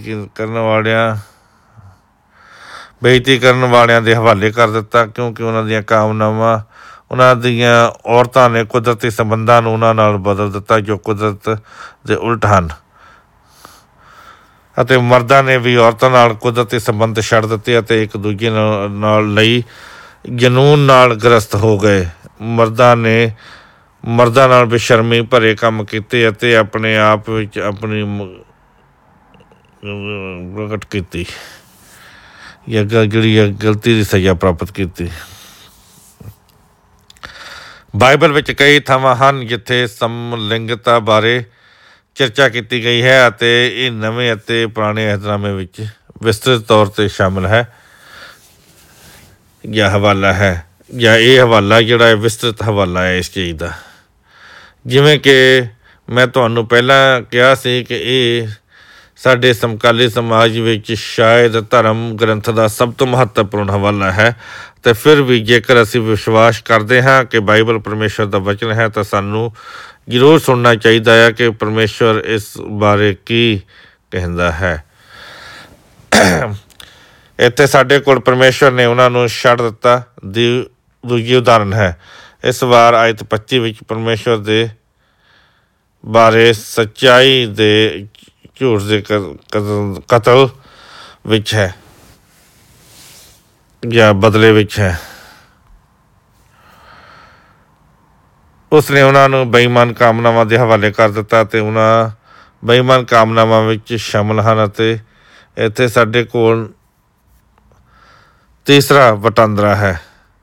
ਕਰਨ ਵਾਲਿਆਂ ਦੇ ਹਵਾਲੇ ਕਰ ਦਿੱਤਾ, ਕਿਉਂਕਿ ਉਹਨਾਂ ਦੀਆਂ ਕਾਮਨਾਵਾਂ, ਉਹਨਾਂ ਦੀਆਂ ਔਰਤਾਂ ਨੇ ਕੁਦਰਤੀ ਸੰਬੰਧਾਂ ਨੂੰ ਉਹਨਾਂ ਨਾਲ ਬਦਲ ਦਿੱਤਾ, ਜੋ ਕੁਦਰਤ ਦੇ ਉਲਟ ਹਨ। ਅਤੇ ਮਰਦਾਂ ਨੇ ਵੀ ਔਰਤਾਂ ਨਾਲ ਕੁਦਰਤੀ ਸੰਬੰਧ ਛੱਡ ਦਿੱਤੇ ਅਤੇ ਇੱਕ ਦੂਜੇ ਨਾਲ ਲਈ ਜਨੂੰਨ ਨਾਲ ਗ੍ਰਸਤ ਹੋ ਗਏ। ਮਰਦਾਂ ਨਾਲ ਬੇਸ਼ਰਮੀ ਭਰੇ ਕੰਮ ਕੀਤੇ ਅਤੇ ਆਪਣੇ ਆਪ ਵਿੱਚ ਆਪਣੀ ਪ੍ਰਗਟ ਕੀਤੀ ਜਾਂ ਜਿਹੜੀ ਗਲਤੀ ਦੀ ਸਜ਼ਾ ਪ੍ਰਾਪਤ ਕੀਤੀ। ਬਾਈਬਲ ਵਿੱਚ ਕਈ ਥਾਵਾਂ ਹਨ ਜਿੱਥੇ ਸਮਲਿੰਗਤਾ ਬਾਰੇ ਚਰਚਾ ਕੀਤੀ ਗਈ ਹੈ ਅਤੇ ਇਹ ਨਵੇਂ ਅਤੇ ਪੁਰਾਣੇ ਅਹਿਦਨਾਮੇ ਵਿੱਚ ਵਿਸਤ੍ਰਿਤ ਤੌਰ 'ਤੇ ਸ਼ਾਮਿਲ ਹੈ ਜਾਂ ਹਵਾਲਾ ਹੈ, ਜਾਂ ਇਹ ਹਵਾਲਾ ਜਿਹੜਾ ਵਿਸਤ੍ਰਿਤ ਹਵਾਲਾ ਹੈ ਇਸ ਚੀਜ਼ ਦਾ। ਜਿਵੇਂ ਕਿ ਮੈਂ ਤੁਹਾਨੂੰ ਪਹਿਲਾਂ ਕਿਹਾ ਸੀ ਕਿ ਇਹ ਸਾਡੇ ਸਮਕਾਲੀ ਸਮਾਜ ਵਿੱਚ ਸ਼ਾਇਦ ਧਰਮ ਗ੍ਰੰਥ ਦਾ ਸਭ ਤੋਂ ਮਹੱਤਵਪੂਰਨ ਹਵਾਲਾ ਹੈ। ਅਤੇ ਫਿਰ ਵੀ ਜੇਕਰ ਅਸੀਂ ਵਿਸ਼ਵਾਸ ਕਰਦੇ ਹਾਂ ਕਿ ਬਾਈਬਲ ਪਰਮੇਸ਼ਵਰ ਦਾ ਵਚਨ ਹੈ, ਤਾਂ ਸਾਨੂੰ ਜ਼ਰੂਰ ਸੁਣਨਾ ਚਾਹੀਦਾ ਹੈ ਕਿ ਪਰਮੇਸ਼ਵਰ ਇਸ ਬਾਰੇ ਕੀ ਕਹਿੰਦਾ ਹੈ। ਇੱਥੇ ਸਾਡੇ ਕੋਲ ਪਰਮੇਸ਼ਵਰ ਨੇ ਉਹਨਾਂ ਨੂੰ ਛੱਡ ਦਿੱਤਾ ਦੀ ਦੂਜੀ ਉਦਾਹਰਨ ਹੈ। ਇਸ ਵਾਰ ਆਇਤ 25 ਵਿੱਚ ਪਰਮੇਸ਼ਵਰ ਦੇ ਬਾਰੇ ਸੱਚਾਈ ਦੇ ਝੂਠ ਦੇ ਕਤਲ ਵਿੱਚ ਹੈ ਜਾਂ ਬਦਲੇ ਵਿੱਚ ਹੈ। ਉਸਨੇ ਉਹਨਾਂ ਨੂੰ ਬੇਈਮਾਨ ਕਾਮਨਾਵਾਂ ਦੇ ਹਵਾਲੇ ਕਰ ਦਿੱਤਾ ਅਤੇ ਉਹਨਾਂ ਬੇਈਮਾਨ ਕਾਮਨਾਵਾਂ ਵਿੱਚ ਸ਼ਾਮਲ ਹਨ। ਅਤੇ ਇੱਥੇ ਸਾਡੇ ਕੋਲ ਤੀਸਰਾ ਵਟਾਂਦਰਾ ਹੈ।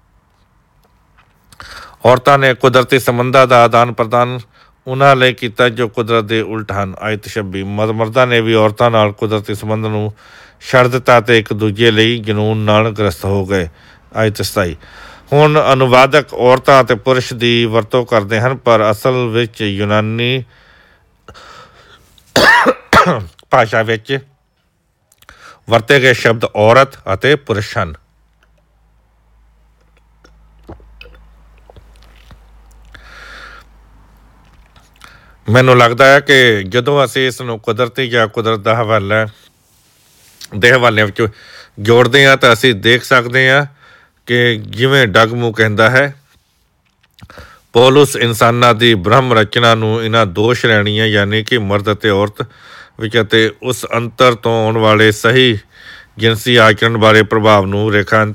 ਔਰਤਾਂ ਨੇ ਕੁਦਰਤੀ ਸੰਬੰਧਾਂ ਦਾ ਆਦਾਨ ਪ੍ਰਦਾਨ ਉਹਨਾਂ ਲਈ ਕੀਤਾ ਜੋ ਕੁਦਰਤ ਦੇ ਉਲਟ ਹਨ। ਆਇਤ 26 ਮਰਦਾਂ ਨੇ ਵੀ ਔਰਤਾਂ ਨਾਲ ਕੁਦਰਤੀ ਸੰਬੰਧ ਨੂੰ ਛੱਡ ਦਿੱਤਾ ਅਤੇ ਇੱਕ ਦੂਜੇ ਲਈ ਜਨੂੰਨ ਨਾਲ ਗ੍ਰਸਤ ਹੋ ਗਏ। ਆਇਤ 27 ਹੁਣ ਅਨੁਵਾਦਕ ਔਰਤਾਂ ਅਤੇ ਪੁਰਸ਼ ਦੀ ਵਰਤੋਂ ਕਰਦੇ ਹਨ, ਪਰ ਅਸਲ ਵਿੱਚ ਯੂਨਾਨੀ ਭਾਸ਼ਾ ਵਿੱਚ ਵਰਤੇ ਗਏ ਸ਼ਬਦ ਔਰਤ ਅਤੇ ਪੁਰਸ਼ ਹਨ। ਮੈਨੂੰ ਲੱਗਦਾ ਹੈ ਕਿ ਜਦੋਂ ਅਸੀਂ ਇਸ ਨੂੰ ਕੁਦਰਤੀ ਜਾਂ ਕੁਦਰਤ ਦਾ ਹਵਾਲਿਆਂ ਵਿੱਚ ਜੋੜਦੇ ਹਾਂ ਤਾਂ ਅਸੀਂ ਦੇਖ ਸਕਦੇ ਹਾਂ ਕਿ ਜਿਵੇਂ ਡਗਮੂ ਕਹਿੰਦਾ ਹੈ, ਪੌਲੁਸ ਇਨਸਾਨਾਂ ਦੀ ਬ੍ਰਹਮ ਰਚਨਾ ਨੂੰ ਇਹਨਾਂ ਦੋ ਸ਼੍ਰੇਣੀਆਂ ਯਾਨੀ ਕਿ ਮਰਦ ਅਤੇ ਔਰਤ ਵਿੱਚ ਅਤੇ ਉਸ ਅੰਤਰ ਤੋਂ ਆਉਣ ਵਾਲੇ ਸਹੀ ਜਿਨਸੀ ਆਚਰਣ ਬਾਰੇ ਪ੍ਰਭਾਵ ਨੂੰ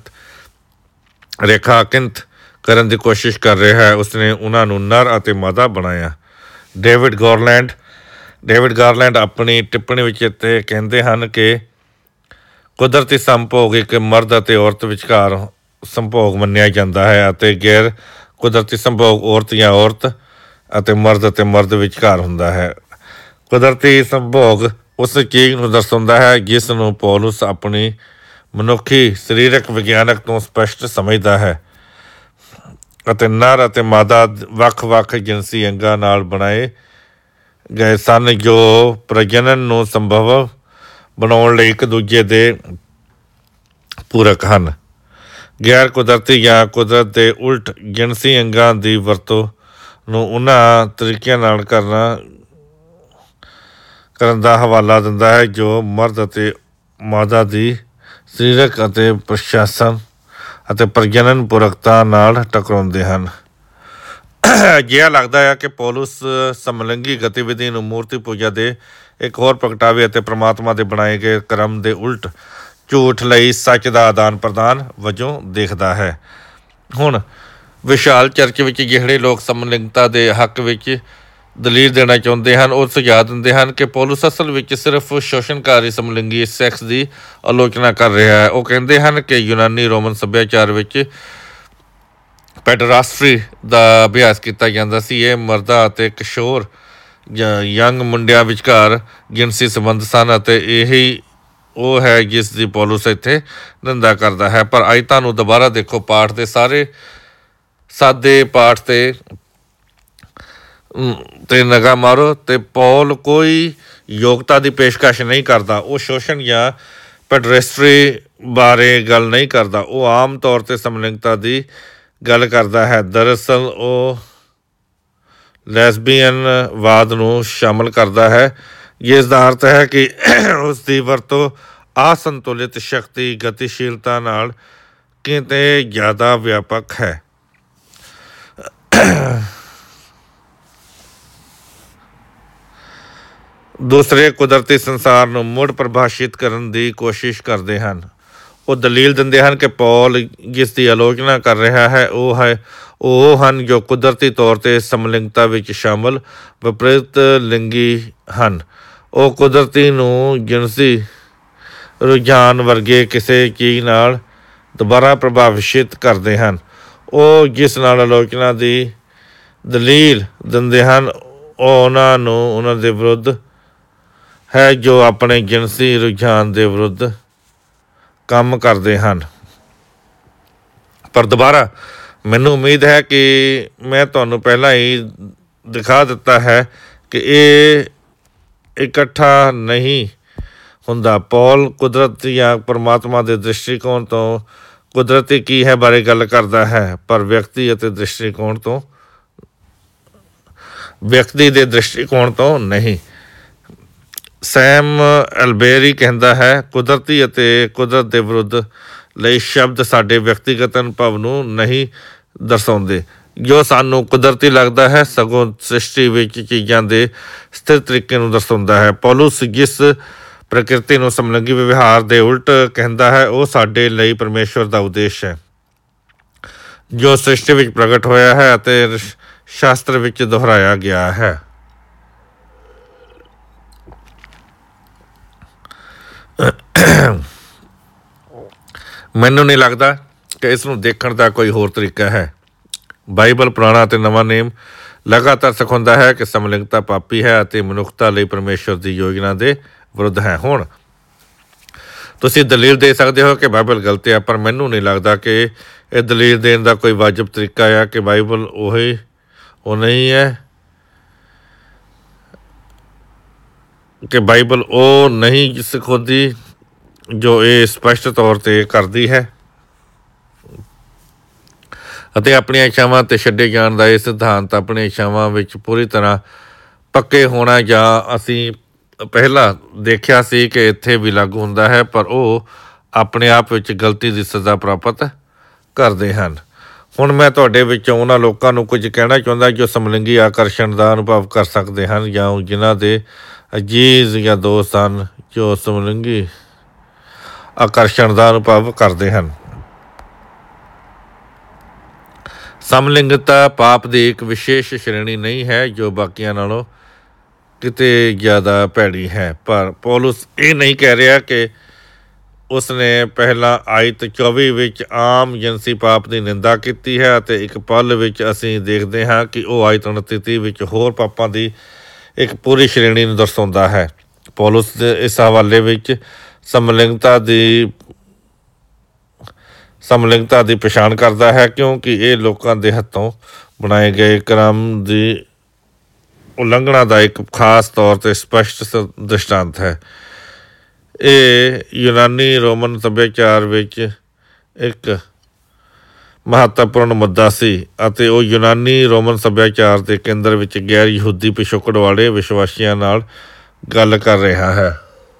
ਰੇਖਾਂਕਿਤ ਕਰਨ ਦੀ ਕੋਸ਼ਿਸ਼ ਕਰ ਰਿਹਾ ਹੈ। ਉਸਨੇ ਉਹਨਾਂ ਨੂੰ ਨਰ ਅਤੇ ਮਾਦਾ ਬਣਾਇਆ। ਡੇਵਿਡ ਗਾਰਲੈਂਡ ਆਪਣੀ ਟਿੱਪਣੀ ਵਿੱਚ ਇੱਥੇ ਕਹਿੰਦੇ ਹਨ ਕਿ ਕੁਦਰਤੀ ਸੰਭੋਗ ਇੱਕ ਮਰਦ ਅਤੇ ਔਰਤ ਵਿਚਕਾਰ ਸੰਭੋਗ ਮੰਨਿਆ ਜਾਂਦਾ ਹੈ ਅਤੇ ਗੈਰ ਕੁਦਰਤੀ ਸੰਭੋਗ ਔਰਤ ਜਾਂ ਔਰਤ ਅਤੇ ਮਰਦ ਵਿਚਕਾਰ ਹੁੰਦਾ ਹੈ। ਕੁਦਰਤੀ ਸੰਭੋਗ ਉਸ ਚੀਜ਼ ਨੂੰ ਦਰਸਾਉਂਦਾ ਹੈ ਜਿਸ ਨੂੰ ਪੌਲੁਸ ਆਪਣੀ ਮਨੁੱਖੀ ਸਰੀਰਕ ਵਿਗਿਆਨਕ ਤੋਂ ਸਪਸ਼ਟ ਸਮਝਦਾ ਹੈ, ਅਤੇ ਨਰ ਅਤੇ ਮਾਦਾ ਵੱਖ-ਵੱਖ ਜਿਨਸੀ ਅੰਗਾਂ ਨਾਲ ਬਣਾਏ ਗਏ ਸਨ ਜੋ ਪ੍ਰਜਨਨ ਨੂੰ ਸੰਭਵ ਬਣਾਉਣ ਲਈ ਇੱਕ ਦੂਜੇ ਦੇ ਪੂਰਕ ਹਨ। ਗੈਰ ਕੁਦਰਤੀ ਜਾਂ ਕੁਦਰਤ ਦੇ ਉਲਟ ਜਿਨਸੀ ਅੰਗਾਂ ਦੀ ਵਰਤੋਂ ਨੂੰ ਉਹਨਾਂ ਤਰੀਕਿਆਂ ਨਾਲ ਕਰਨ ਦਾ ਹਵਾਲਾ ਦਿੰਦਾ ਹੈ ਜੋ ਮਰਦ ਅਤੇ ਮਾਦਾ ਦੀ ਸਰੀਰਕ ਅਤੇ ਪ੍ਰਸ਼ਾਸਨ ਅਤੇ ਪ੍ਰਜਨਨ ਪੂਰਕਤਾ ਨਾਲ ਟਕਰਾਉਂਦੇ ਹਨ। ਅਜਿਹਾ ਲੱਗਦਾ ਹੈ ਕਿ ਪੌਲੁਸ ਸਮਲਿੰਗੀ ਗਤੀਵਿਧੀ ਨੂੰ ਮੂਰਤੀ ਪੂਜਾ ਦੇ ਇੱਕ ਹੋਰ ਪ੍ਰਗਟਾਵੇ ਅਤੇ ਪ੍ਰਮਾਤਮਾ ਦੇ ਬਣਾਏ ਗਏ ਕ੍ਰਮ ਦੇ ਉਲਟ ਝੂਠ ਲਈ ਸੱਚ ਦਾ ਆਦਾਨ ਪ੍ਰਦਾਨ ਵਜੋਂ ਦੇਖਦਾ ਹੈ। ਹੁਣ ਵਿਸ਼ਾਲ ਚਰਚ ਵਿੱਚ ਜਿਹੜੇ ਲੋਕ ਸਮਲਿੰਗਤਾ ਦੇ ਹੱਕ ਵਿੱਚ ਦਲੀਲ ਦੇਣਾ ਚਾਹੁੰਦੇ ਹਨ, ਉਹ ਸੁਝਾਅ ਦਿੰਦੇ ਹਨ ਕਿ ਪੌਲੁਸ ਅਸਲ ਵਿੱਚ ਸਿਰਫ ਸ਼ੋਸ਼ਣਕਾਰੀ ਸਮਲਿੰਗੀ ਸੈਕਸ ਦੀ ਆਲੋਚਨਾ ਕਰ ਰਿਹਾ ਹੈ। ਉਹ ਕਹਿੰਦੇ ਹਨ ਕਿ ਯੂਨਾਨੀ ਰੋਮਨ ਸੱਭਿਆਚਾਰ ਵਿੱਚ ਪੈਡਰਾਸਟਰੀ ਦਾ ਅਭਿਆਸ ਕੀਤਾ ਜਾਂਦਾ ਸੀ। ਇਹ ਮਰਦਾਂ ਅਤੇ ਕਿਸ਼ੋਰ ਯੰਗ ਮੁੰਡਿਆਂ ਵਿਚਕਾਰ ਜਿਨਸੀ ਸੰਬੰਧ ਸਨ ਅਤੇ ਇਹੀ ਉਹ ਹੈ ਜਿਸ ਦੀ ਪੌਲੁਸ ਇੱਥੇ ਨਿੰਦਾ ਕਰਦਾ ਹੈ। ਪਰ ਅੱਜ ਤੁਹਾਨੂੰ ਦੁਬਾਰਾ ਦੇਖੋ, ਪਾਠ ਦੇ ਸਾਰੇ ਸਾਦੇ ਪਾਠ ਤੇ ਨਿਗਾਹ ਮਾਰੋ ਤੇ ਪੌਲ ਕੋਈ ਯੋਗਤਾ ਦੀ ਪੇਸ਼ਕਸ਼ ਨਹੀਂ ਕਰਦਾ। ਉਹ ਸ਼ੋਸ਼ਣ ਜਾਂ ਪੈਡਰੈਸਟਰੀ ਬਾਰੇ ਗੱਲ ਨਹੀਂ ਕਰਦਾ। ਉਹ ਆਮ ਤੌਰ 'ਤੇ ਸਮਲਿੰਗਤਾ ਦੀ ਗੱਲ ਕਰਦਾ ਹੈ। ਦਰਅਸਲ ਉਹ ਲੈਸਬੀਅਨ ਵਾਦ ਨੂੰ ਸ਼ਾਮਲ ਕਰਦਾ ਹੈ, ਜਿਸ ਦਾ ਅਰਥ ਹੈ ਕਿ ਉਸ ਦੀ ਵਰਤੋਂ ਅਸੰਤੁਲਿਤ ਸ਼ਕਤੀ ਗਤੀਸ਼ੀਲਤਾ ਨਾਲ ਕਿਤੇ ਜ਼ਿਆਦਾ ਵਿਆਪਕ ਹੈ। ਦੂਸਰੇ ਕੁਦਰਤੀ ਸੰਸਾਰ ਨੂੰ ਮੁੜ ਪਰਿਭਾਸ਼ਿਤ ਕਰਨ ਦੀ ਕੋਸ਼ਿਸ਼ ਕਰਦੇ ਹਨ। ਉਹ ਦਲੀਲ ਦਿੰਦੇ ਹਨ ਕਿ ਪੌਲ ਜਿਸ ਦੀ ਆਲੋਚਨਾ ਕਰ ਰਿਹਾ ਹੈ ਉਹ ਹਨ ਜੋ ਕੁਦਰਤੀ ਤੌਰ 'ਤੇ ਸਮਲਿੰਗਤਾ ਵਿੱਚ ਸ਼ਾਮਲ ਵਿਪਰੀਤ ਲਿੰਗੀ ਹਨ। ਉਹ ਕੁਦਰਤੀ ਨੂੰ ਜਿਨਸੀ ਰੁਝਾਨ ਵਰਗੇ ਕਿਸੇ ਚੀਜ਼ ਨਾਲ ਦੁਬਾਰਾ ਪ੍ਰਭਾਵਿਤ ਕਰਦੇ ਹਨ। ਉਹ ਜਿਸ ਨਾਲ ਆਲੋਚਨਾ ਦੀ ਦਲੀਲ ਦਿੰਦੇ ਹਨ ਉਹ ਉਹਨਾਂ ਦੇ ਵਿਰੁੱਧ ਹੈ ਜੋ ਆਪਣੇ ਜਿਨਸੀ ਰੁਝਾਨ ਦੇ ਵਿਰੁੱਧ ਕੰਮ ਕਰਦੇ ਹਨ। ਪਰ ਦੁਬਾਰਾ ਮੈਨੂੰ ਉਮੀਦ ਹੈ ਕਿ ਮੈਂ ਤੁਹਾਨੂੰ ਪਹਿਲਾਂ ਹੀ ਦਿਖਾ ਦਿੱਤਾ ਹੈ ਕਿ ਇਹ ਇਕੱਠਾ ਨਹੀਂ ਹੁੰਦਾ। ਪੌਲ ਕੁਦਰਤ ਜਾਂ ਪਰਮਾਤਮਾ ਦੇ ਦ੍ਰਿਸ਼ਟੀਕੋਣ ਤੋਂ ਕੁਦਰਤੀ ਕੀ ਹੈ ਬਾਰੇ ਗੱਲ ਕਰਦਾ ਹੈ, ਪਰ ਵਿਅਕਤੀ ਦੇ ਦ੍ਰਿਸ਼ਟੀਕੋਣ ਤੋਂ ਨਹੀਂ। ਸੈਮ ਐਲਬੇਰੀ ਕਹਿੰਦਾ ਹੈ, ਕੁਦਰਤੀ ਅਤੇ ਕੁਦਰਤ ਦੇ ਵਿਰੁੱਧ ਲਈ ਸ਼ਬਦ ਸਾਡੇ ਵਿਅਕਤੀਗਤ ਅਨੁਭਵ ਨੂੰ ਨਹੀਂ ਦਰਸਾਉਂਦੇ ਜੋ ਸਾਨੂੰ ਕੁਦਰਤੀ ਲੱਗਦਾ ਹੈ, ਸਗੋਂ ਸ੍ਰਿਸ਼ਟੀ ਵਿੱਚ ਚੀਜ਼ਾਂ ਦੇ ਸਥਿਰ ਤਰੀਕੇ ਨੂੰ ਦਰਸਾਉਂਦਾ ਹੈ। ਪੌਲੁਸ ਜਿਸ ਪ੍ਰਕਿਰਤੀ ਨੂੰ ਸਮਲਿੰਗੀ ਵਿਵਹਾਰ ਦੇ ਉਲਟ ਕਹਿੰਦਾ ਹੈ, ਉਹ ਸਾਡੇ ਲਈ ਪਰਮੇਸ਼ਵਰ ਦਾ ਉਦੇਸ਼ ਹੈ ਜੋ ਸ੍ਰਿਸ਼ਟੀ ਵਿੱਚ ਪ੍ਰਗਟ ਹੋਇਆ ਹੈ ਅਤੇ ਸ਼ਾਸਤਰ ਵਿੱਚ ਦੁਹਰਾਇਆ ਗਿਆ ਹੈ। ਮੈਨੂੰ ਨਹੀਂ ਲੱਗਦਾ ਕਿ ਇਸ ਨੂੰ ਦੇਖਣ ਦਾ ਕੋਈ ਹੋਰ ਤਰੀਕਾ ਹੈ। ਬਾਈਬਲ ਪੁਰਾਣਾ ਅਤੇ ਨਵਾਂ ਨੇਮ ਲਗਾਤਾਰ ਸਿਖਾਉਂਦਾ ਹੈ ਕਿ ਸਮਲਿੰਗਤਾ ਪਾਪੀ ਹੈ ਅਤੇ ਮਨੁੱਖਤਾ ਲਈ ਪਰਮੇਸ਼ਵਰ ਦੀ ਯੋਜਨਾ ਦੇ ਵਿਰੁੱਧ ਹੈ। ਹੁਣ ਤੁਸੀਂ ਦਲੀਲ ਦੇ ਸਕਦੇ ਹੋ ਕਿ ਬਾਈਬਲ ਗਲਤ ਹੈ, ਪਰ ਮੈਨੂੰ ਨਹੀਂ ਲੱਗਦਾ ਕਿ ਇਹ ਦਲੀਲ ਦੇਣ ਦਾ ਕੋਈ ਵਾਜਬ ਤਰੀਕਾ ਆ ਕਿ ਬਾਈਬਲ ਉਹ ਨਹੀਂ ਹੈ ਕਿ ਬਾਈਬਲ ਉਹ ਨਹੀਂ ਸਿਖਾਉਂਦੀ ਜੋ ਇਹ ਸਪਸ਼ਟ ਤੌਰ 'ਤੇ ਕਰਦੀ ਹੈ ਅਤੇ ਆਪਣੀਆਂ ਇੱਛਾਵਾਂ 'ਤੇ ਛੱਡੇ ਜਾਣ ਦਾ ਇਹ ਸਿਧਾਂਤ ਆਪਣੀਆਂ ਇੱਛਾਵਾਂ ਵਿੱਚ ਪੂਰੀ ਤਰ੍ਹਾਂ ਪੱਕੇ ਹੋਣਾ ਜਾਂ ਅਸੀਂ ਪਹਿਲਾਂ ਦੇਖਿਆ ਸੀ ਕਿ ਇੱਥੇ ਵੀ ਲਾਗੂ ਹੁੰਦਾ ਹੈ, ਪਰ ਉਹ ਆਪਣੇ ਆਪ ਵਿੱਚ ਗਲਤੀ ਦੀ ਸਜ਼ਾ ਪ੍ਰਾਪਤ ਕਰਦੇ ਹਨ। ਹੁਣ ਮੈਂ ਤੁਹਾਡੇ ਵਿੱਚੋਂ ਉਹਨਾਂ ਲੋਕਾਂ ਨੂੰ ਕੁਝ ਕਹਿਣਾ ਚਾਹੁੰਦਾ ਜੋ ਸਮਲਿੰਗੀ ਆਕਰਸ਼ਣ ਦਾ ਅਨੁਭਵ ਕਰ ਸਕਦੇ ਹਨ ਜਾਂ ਜਿਨ੍ਹਾਂ ਦੇ ਅਜੀਜ਼ ਜਾਂ ਦੋਸਤ ਹਨ ਜੋ ਸਮਲਿੰਗੀ ਆਕਰਸ਼ਣ ਦਾ ਅਨੁਭਵ ਕਰਦੇ ਹਨ। ਸਮਲਿੰਗਤਾ ਪਾਪ ਦੀ ਇੱਕ ਵਿਸ਼ੇਸ਼ ਸ਼੍ਰੇਣੀ ਨਹੀਂ ਹੈ ਜੋ ਬਾਕੀਆਂ ਨਾਲੋਂ ਕਿਤੇ ਜ਼ਿਆਦਾ ਭੈੜੀ ਹੈ, ਪਰ ਪੌਲੁਸ ਇਹ ਨਹੀਂ ਕਹਿ ਰਿਹਾ ਕਿ ਉਸਨੇ ਪਹਿਲਾਂ ਆਇਤ 24 ਵਿੱਚ ਆਮ ਜਿਨਸੀ ਪਾਪ ਦੀ ਨਿੰਦਾ ਕੀਤੀ ਹੈ ਅਤੇ ਇੱਕ ਪਲ ਵਿੱਚ ਅਸੀਂ ਦੇਖਦੇ ਹਾਂ ਕਿ ਉਹ ਆਇਤ 29 ਵਿੱਚ ਹੋਰ ਪਾਪਾਂ ਦੀ ਇੱਕ ਪੂਰੀ ਸ਼੍ਰੇਣੀ ਨੂੰ ਦਰਸਾਉਂਦਾ ਹੈ। ਪੌਲੁਸ ਦੇ ਇਸ ਹਵਾਲੇ ਵਿੱਚ ਸਮਲਿੰਗਤਾ ਦੀ ਪਛਾਣ ਕਰਦਾ ਹੈ ਕਿਉਂਕਿ ਇਹ ਲੋਕਾਂ ਦੇ ਹੱਥੋਂ ਬਣਾਏ ਗਏ ਕ੍ਰਮ ਦੀ ਉਲੰਘਣਾ ਦਾ ਇੱਕ ਖਾਸ ਤੌਰ 'ਤੇ ਸਪਸ਼ਟ ਦ੍ਰਿਸ਼ਟਾਂਤ ਹੈ। ਇਹ ਯੂਨਾਨੀ ਰੋਮਨ ਸੱਭਿਆਚਾਰ ਵਿੱਚ ਇੱਕ ਮਹੱਤਵਪੂਰਨ ਮੁੱਦਾ ਸੀ ਅਤੇ ਉਹ ਯੂਨਾਨੀ ਰੋਮਨ ਸੱਭਿਆਚਾਰ ਦੇ ਕੇਂਦਰ ਵਿੱਚ ਗੈਰ ਯਹੂਦੀ ਪਿਛੋਕੜ ਵਾਲੇ ਵਿਸ਼ਵਾਸੀਆਂ ਨਾਲ ਗੱਲ ਕਰ ਰਿਹਾ ਹੈ।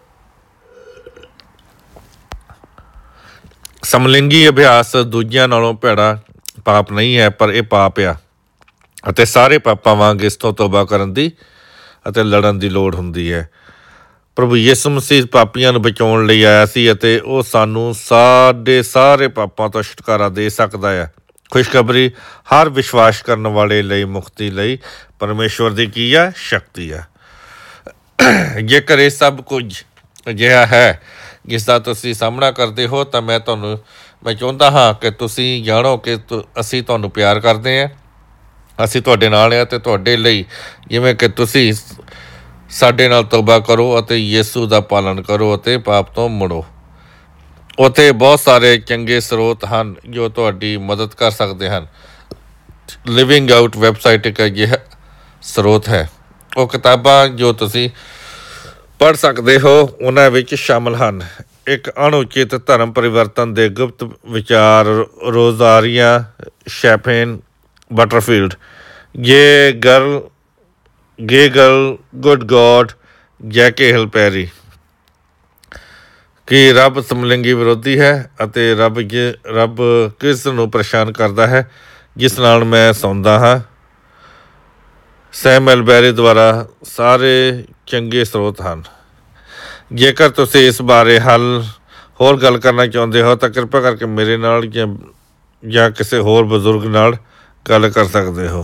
ਸਮਲਿੰਗੀ ਅਭਿਆਸ ਦੂਜਿਆਂ ਨਾਲੋਂ ਭੈੜਾ ਪਾਪ ਨਹੀਂ ਹੈ, ਪਰ ਇਹ ਪਾਪ ਆ ਅਤੇ ਸਾਰੇ ਪਾਪਾਂ ਵਾਂਗ ਇਸ ਤੋਂ ਤੋਬਾ ਕਰਨ ਦੀ ਅਤੇ ਲੜਨ ਦੀ ਲੋੜ ਹੁੰਦੀ ਹੈ। ਪ੍ਰਭੂ ਯਿਸੂ ਮਸੀਹ ਪਾਪੀਆਂ ਨੂੰ ਬਚਾਉਣ ਲਈ ਆਇਆ ਸੀ ਅਤੇ ਉਹ ਸਾਨੂੰ ਸਾਡੇ ਸਾਰੇ ਪਾਪਾਂ ਤੋਂ ਛੁਟਕਾਰਾ ਦੇ ਸਕਦਾ ਹੈ। ਖੁਸ਼ਖਬਰੀ ਹਰ ਵਿਸ਼ਵਾਸ ਕਰਨ ਵਾਲੇ ਲਈ ਮੁਕਤੀ ਲਈ ਪਰਮੇਸ਼ਵਰ ਦੀ ਕੀ ਆ? ਸ਼ਕਤੀ ਆ। ਜੇਕਰ ਇਹ ਸਭ ਕੁਝ ਅਜਿਹਾ ਹੈ ਜਿਸ ਦਾ ਤੁਸੀਂ ਸਾਹਮਣਾ ਕਰਦੇ ਹੋ ਤਾਂ ਮੈਂ ਚਾਹੁੰਦਾ ਹਾਂ ਕਿ ਤੁਸੀਂ ਜਾਣੋ ਕਿ ਅਸੀਂ ਤੁਹਾਨੂੰ ਪਿਆਰ ਕਰਦੇ ਹਾਂ, ਅਸੀਂ ਤੁਹਾਡੇ ਨਾਲ ਹਾਂ ਅਤੇ ਤੁਹਾਡੇ ਲਈ ਜਿਵੇਂ ਕਿ ਤੁਸੀਂ ਸਾਡੇ ਨਾਲ ਤੌਬਾ ਕਰੋ ਅਤੇ ਯਿਸੂ ਦਾ ਪਾਲਣ ਕਰੋ ਅਤੇ ਪਾਪ ਤੋਂ ਮੁੜੋ। ਉੱਥੇ ਬਹੁਤ ਸਾਰੇ ਚੰਗੇ ਸਰੋਤ ਹਨ ਜੋ ਤੁਹਾਡੀ ਮਦਦ ਕਰ ਸਕਦੇ ਹਨ। ਲਿਵਿੰਗ ਆਊਟ ਵੈਬਸਾਈਟ ਇੱਕ ਅਜਿਹਾ ਸਰੋਤ ਹੈ। ਉਹ ਕਿਤਾਬਾਂ ਜੋ ਤੁਸੀਂ ਪੜ੍ਹ ਸਕਦੇ ਹੋ ਉਹਨਾਂ ਵਿੱਚ ਸ਼ਾਮਲ ਹਨ ਇੱਕ ਅਣਉਚਿਤ ਧਰਮ ਪਰਿਵਰਤਨ ਦੇ ਗੁਪਤ ਵਿਚਾਰ, ਰੋਜ਼ਾਰੀਆ Champagne Butterfield, gay girl, good God, Jackie Hill Perry. ਕਿ ਰੱਬ ਸਮਲਿੰਗੀ ਵਿਰੋਧੀ ਹੈ ਅਤੇ ਰੱਬ ਕਿਸ ਨੂੰ ਪਰੇਸ਼ਾਨ ਕਰਦਾ ਹੈ ਜਿਸ ਨਾਲ ਮੈਂ ਸੌਂਦਾ ਹਾਂ। ਸੈਮੂਅਲ ਬੈਰੀ ਦੁਆਰਾ ਸਾਰੇ ਚੰਗੇ ਸਰੋਤ ਹਨ। ਜੇਕਰ ਤੁਸੀਂ ਇਸ ਬਾਰੇ ਹੋਰ ਗੱਲ ਕਰਨਾ ਚਾਹੁੰਦੇ ਹੋ ਤਾਂ ਕਿਰਪਾ ਕਰਕੇ ਮੇਰੇ ਨਾਲ ਜਾਂ ਕਿਸੇ ਹੋਰ ਬਜ਼ੁਰਗ ਨਾਲ ਗੱਲ ਕਰ ਸਕਦੇ ਹੋ।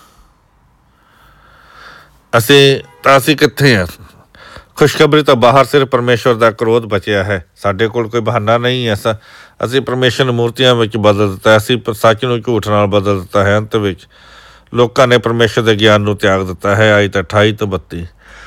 ਅਸੀਂ ਕਿੱਥੇ ਹਾਂ? ਖੁਸ਼ਖਬਰੀ ਤੋਂ ਬਾਹਰ ਸਿਰਫ ਪਰਮੇਸ਼ਵਰ ਦਾ ਕ੍ਰੋਧ ਬਚਿਆ ਹੈ। ਸਾਡੇ ਕੋਲ ਕੋਈ ਬਹਾਨਾ ਨਹੀਂ ਹੈ। ਅਸੀਂ ਪਰਮੇਸ਼ਵਰ ਨੂੰ ਮੂਰਤੀਆਂ ਵਿੱਚ ਬਦਲ ਦਿੱਤਾ, ਅਸੀਂ ਸੱਚ ਨੂੰ ਝੂਠ ਨਾਲ ਬਦਲ ਦਿੱਤਾ ਹੈ। ਅੰਤ ਵਿੱਚ ਲੋਕਾਂ ਨੇ ਪਰਮੇਸ਼ਵਰ ਦੇ ਗਿਆਨ ਨੂੰ ਤਿਆਗ ਦਿੱਤਾ ਹੈ। ਆਇਤ 28-32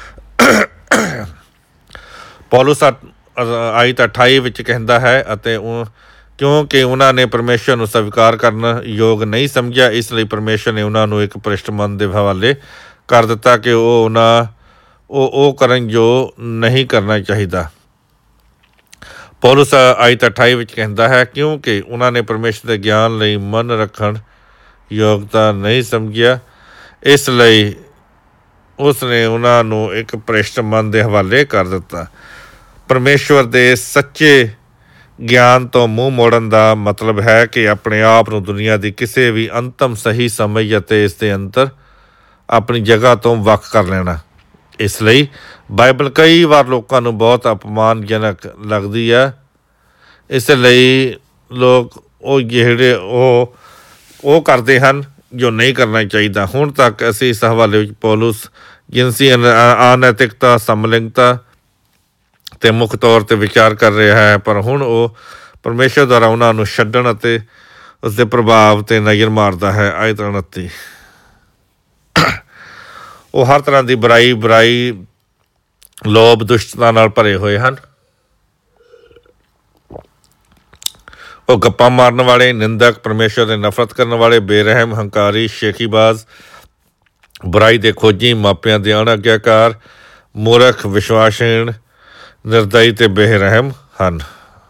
ਪੌਲੁਸ ਆਇਤ 28 ਵਿੱਚ ਕਹਿੰਦਾ ਹੈ ਅਤੇ ਕਿਉਂਕਿ ਉਹਨਾਂ ਨੇ ਪਰਮੇਸ਼ਵਰ ਨੂੰ ਸਵੀਕਾਰ ਕਰਨ ਯੋਗ ਨਹੀਂ ਸਮਝਿਆ, ਇਸ ਲਈ ਪਰਮੇਸ਼ਵਰ ਨੇ ਉਹਨਾਂ ਨੂੰ ਇੱਕ ਭ੍ਰਿਸ਼ਟ ਮਨ ਦੇ ਹਵਾਲੇ ਕਰ ਦਿੱਤਾ ਕਿ ਉਹ ਕਰਨ ਜੋ ਨਹੀਂ ਕਰਨਾ ਚਾਹੀਦਾ। ਪੌਲੁਸ ਆਇਤ 28 ਵਿੱਚ ਕਹਿੰਦਾ ਹੈ ਕਿਉਂਕਿ ਉਹਨਾਂ ਨੇ ਪਰਮੇਸ਼ਵਰ ਦੇ ਗਿਆਨ ਲਈ ਮਨ ਰੱਖਣ ਯੋਗਤਾ ਨਹੀਂ ਸਮਝਿਆ, ਇਸ ਲਈ ਉਸ ਨੇ ਉਹਨਾਂ ਨੂੰ ਇੱਕ ਭ੍ਰਿਸ਼ਟ ਮਨ ਦੇ ਹਵਾਲੇ ਕਰ ਦਿੱਤਾ। ਪਰਮੇਸ਼ਵਰ ਦੇ ਸੱਚੇ ਗਿਆਨ ਤੋਂ ਮੂੰਹ ਮੋੜਨ ਦਾ ਮਤਲਬ ਹੈ ਕਿ ਆਪਣੇ ਆਪ ਨੂੰ ਦੁਨੀਆ ਦੀ ਕਿਸੇ ਵੀ ਅੰਤਮ ਸਹੀ ਸਮਝ ਅਤੇ ਇਸ ਦੇ ਅੰਦਰ ਆਪਣੀ ਜਗ੍ਹਾ ਤੋਂ ਵੱਖ ਕਰ ਲੈਣਾ। ਇਸ ਲਈ ਬਾਈਬਲ ਕਈ ਵਾਰ ਲੋਕਾਂ ਨੂੰ ਬਹੁਤ ਅਪਮਾਨਜਨਕ ਲੱਗਦੀ ਹੈ। ਇਸ ਲਈ ਲੋਕ ਉਹ ਕਰਦੇ ਹਨ ਜੋ ਨਹੀਂ ਕਰਨਾ ਚਾਹੀਦਾ। ਹੁਣ ਤੱਕ ਅਸੀਂ ਇਸ ਹਵਾਲੇ ਵਿੱਚ ਪੌਲੁਸ ਜਿਨਸੀ ਅਨੈਤਿਕਤਾ, ਸਮਲਿੰਗਤਾ 'ਤੇ ਮੁੱਖ ਤੌਰ 'ਤੇ ਵਿਚਾਰ ਕਰ ਰਿਹਾ ਹੈ, ਪਰ ਹੁਣ ਉਹ ਪਰਮੇਸ਼ਵਰ ਦੁਆਰਾ ਉਹਨਾਂ ਨੂੰ ਛੱਡਣ ਅਤੇ ਉਸਦੇ ਪ੍ਰਭਾਵ 'ਤੇ ਨਜ਼ਰ ਮਾਰਦਾ ਹੈ। ਆਇਤ 29 ਉਹ ਹਰ ਤਰ੍ਹਾਂ ਦੀ ਬੁਰਾਈ, ਲੋਭ, ਦੁਸ਼ਟਤਾ ਨਾਲ ਭਰੇ ਹੋਏ ਹਨ। ਉਹ ਗੱਪਾਂ ਮਾਰਨ ਵਾਲੇ, ਨਿੰਦਕ, ਪਰਮੇਸ਼ਵਰ ਦੇ ਨਫ਼ਰਤ ਕਰਨ ਵਾਲੇ, ਬੇਰਹਿਮ, ਹੰਕਾਰੀ, ਸ਼ੇਖੀਬਾਜ਼, ਬੁਰਾਈ ਦੇ ਖੋਜੀ, ਮਾਪਿਆਂ ਦੇ ਅਣਆਗਿਆਕਾਰ, ਮੂਰਖ, ਵਿਸ਼ਵਾਸਹੀਣ, ਨਿਰਦਈ ਅਤੇ ਬੇਰਹਿਮ ਹਨ।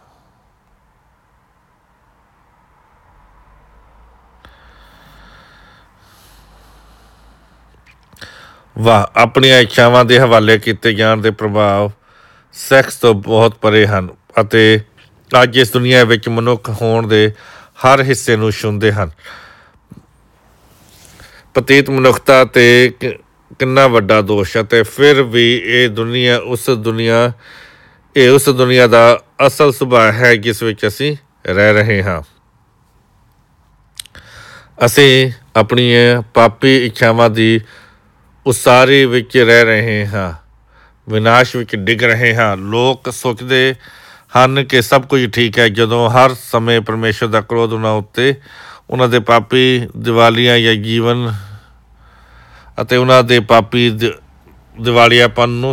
ਆਪਣੀਆਂ ਇੱਛਾਵਾਂ ਦੇ ਹਵਾਲੇ ਕੀਤੇ ਜਾਣ ਦੇ ਪ੍ਰਭਾਵ ਸੈਕਸ ਤੋਂ ਬਹੁਤ ਪਰੇ ਹਨ ਅਤੇ ਅੱਜ ਇਸ ਦੁਨੀਆ ਵਿੱਚ ਮਨੁੱਖ ਹੋਣ ਦੇ ਹਰ ਹਿੱਸੇ ਨੂੰ ਛੂੰਹਦੇ ਹਨ। ਪਤੀਤ ਮਨੁੱਖਤਾ 'ਤੇ ਕਿੰਨਾ ਵੱਡਾ ਦੋਸ਼ ਹੈ ਅਤੇ ਫਿਰ ਵੀ ਇਹ ਉਸ ਦੁਨੀਆ ਦਾ ਅਸਲ ਸੁਭਾਅ ਹੈ ਜਿਸ ਵਿੱਚ ਅਸੀਂ ਰਹਿ ਰਹੇ ਹਾਂ। ਅਸੀਂ ਆਪਣੀਆਂ ਪਾਪੀ ਇੱਛਾਵਾਂ ਦੀ ਉਸਾਰੀ ਵਿੱਚ ਰਹਿ ਰਹੇ ਹਾਂ, ਵਿਨਾਸ਼ ਵਿੱਚ ਡਿੱਗ ਰਹੇ ਹਾਂ। ਲੋਕ ਸੋਚਦੇ ਹਨ ਕਿ ਸਭ ਕੁਝ ਠੀਕ ਹੈ ਜਦੋਂ ਹਰ ਸਮੇਂ ਪਰਮੇਸ਼ਵਰ ਦਾ ਕ੍ਰੋਧ ਉਹਨਾਂ ਉੱਤੇ, ਉਹਨਾਂ ਦੇ ਪਾਪੀ ਦੀਵਾਲੀਆਂ ਜਾਂ ਜੀਵਨ ਅਤੇ ਉਹਨਾਂ ਦੇ ਪਾਪੀ ਦੀਵਾਲੀਆਪਨ ਨੂੰ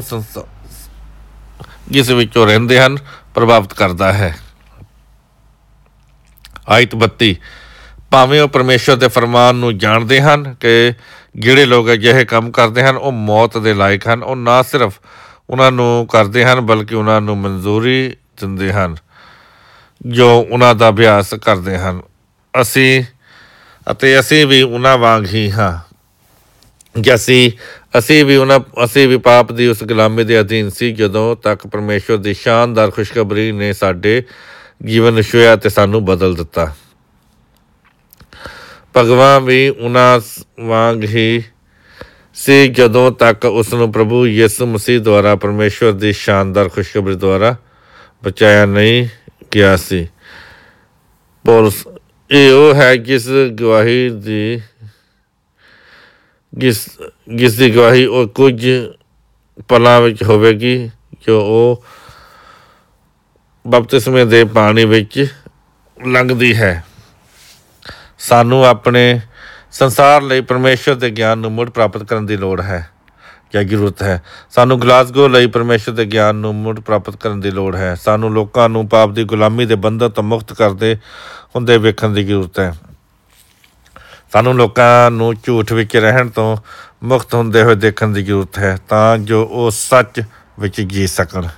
ਜਿਸ ਵਿੱਚ ਉਹ ਰਹਿੰਦੇ ਹਨ ਪ੍ਰਭਾਵਿਤ ਕਰਦਾ ਹੈ। ਆਇਤ 32 ਭਾਵੇਂ ਉਹ ਪਰਮੇਸ਼ਵਰ ਦੇ ਫਰਮਾਨ ਨੂੰ ਜਾਣਦੇ ਹਨ ਕਿ ਜਿਹੜੇ ਲੋਕ ਅਜਿਹੇ ਕੰਮ ਕਰਦੇ ਹਨ ਉਹ ਮੌਤ ਦੇ ਲਾਇਕ ਹਨ, ਉਹ ਨਾ ਸਿਰਫ ਉਹਨਾਂ ਨੂੰ ਕਰਦੇ ਹਨ ਬਲਕਿ ਉਹਨਾਂ ਨੂੰ ਮਨਜ਼ੂਰੀ ਦਿੰਦੇ ਹਨ ਜੋ ਉਹਨਾਂ ਦਾ ਅਭਿਆਸ ਕਰਦੇ ਹਨ। ਅਸੀਂ ਵੀ ਉਹਨਾਂ ਵਾਂਗ ਹੀ ਹਾਂ ਕਿ ਅਸੀਂ ਵੀ ਪਾਪ ਦੀ ਉਸ ਗੁਲਾਮੀ ਦੇ ਅਧੀਨ ਸੀ ਜਦੋਂ ਤੱਕ ਪਰਮੇਸ਼ਵਰ ਦੀ ਸ਼ਾਨਦਾਰ ਖੁਸ਼ਖਬਰੀ ਨੇ ਸਾਡੇ ਜੀਵਨ ਨੂੰ ਛੂਹਿਆ ਅਤੇ ਸਾਨੂੰ ਬਦਲ ਦਿੱਤਾ। ਭਗਵਾਨ ਵੀ ਉਹਨਾਂ ਵਾਂਗ ਹੀ ਸੀ ਜਦੋਂ ਤੱਕ ਉਸ ਨੂੰ ਪ੍ਰਭੂ ਯਿਸੂ ਮਸੀਹ ਦੁਆਰਾ ਪਰਮੇਸ਼ਵਰ ਦੀ ਸ਼ਾਨਦਾਰ ਖੁਸ਼ਖਬਰੀ ਦੁਆਰਾ ਬਚਾਇਆ ਨਹੀਂ ਗਿਆ ਸੀ। ਪੌਲੁਸ ਇਹ ਉਹ ਹੈ ਜਿਸ ਦੀ ਗਵਾਹੀ ਉਹ ਕੁਝ ਪਲਾਂ ਵਿੱਚ ਹੋਵੇਗੀ ਜੋ ਉਹ ਬਪਤਿਸਮੇ ਦੇ ਪਾਣੀ ਵਿੱਚ ਲੰਘਦੀ ਹੈ। ਸਾਨੂੰ ਆਪਣੇ ਸੰਸਾਰ ਲਈ ਪਰਮੇਸ਼ਰ ਦੇ ਗਿਆਨ ਨੂੰ ਮੁੜ ਪ੍ਰਾਪਤ ਕਰਨ ਦੀ ਲੋੜ ਹੈ ਜਾਂ ਜ਼ਰੂਰਤ ਹੈ। ਸਾਨੂੰ ਗਲਾਸਗੋ ਲਈ ਪਰਮੇਸ਼ਰ ਦੇ ਗਿਆਨ ਨੂੰ ਮੁੜ ਪ੍ਰਾਪਤ ਕਰਨ ਦੀ ਲੋੜ ਹੈ। ਸਾਨੂੰ ਲੋਕਾਂ ਨੂੰ ਪਾਪ ਦੀ ਗੁਲਾਮੀ ਦੇ ਬੰਧਨ ਤੋਂ ਮੁਕਤ ਕਰਦੇ ਹੁੰਦੇ ਵੇਖਣ ਦੀ ਜ਼ਰੂਰਤ ਹੈ। ਸਾਨੂੰ ਲੋਕਾਂ ਨੂੰ ਝੂਠ ਵਿੱਚ ਰਹਿਣ ਤੋਂ ਮੁਕਤ ਹੁੰਦੇ ਹੋਏ ਦੇਖਣ ਦੀ ਜ਼ਰੂਰਤ ਹੈ ਤਾਂ ਜੋ ਉਹ ਸੱਚ ਵਿੱਚ ਜੀ ਸਕਣ।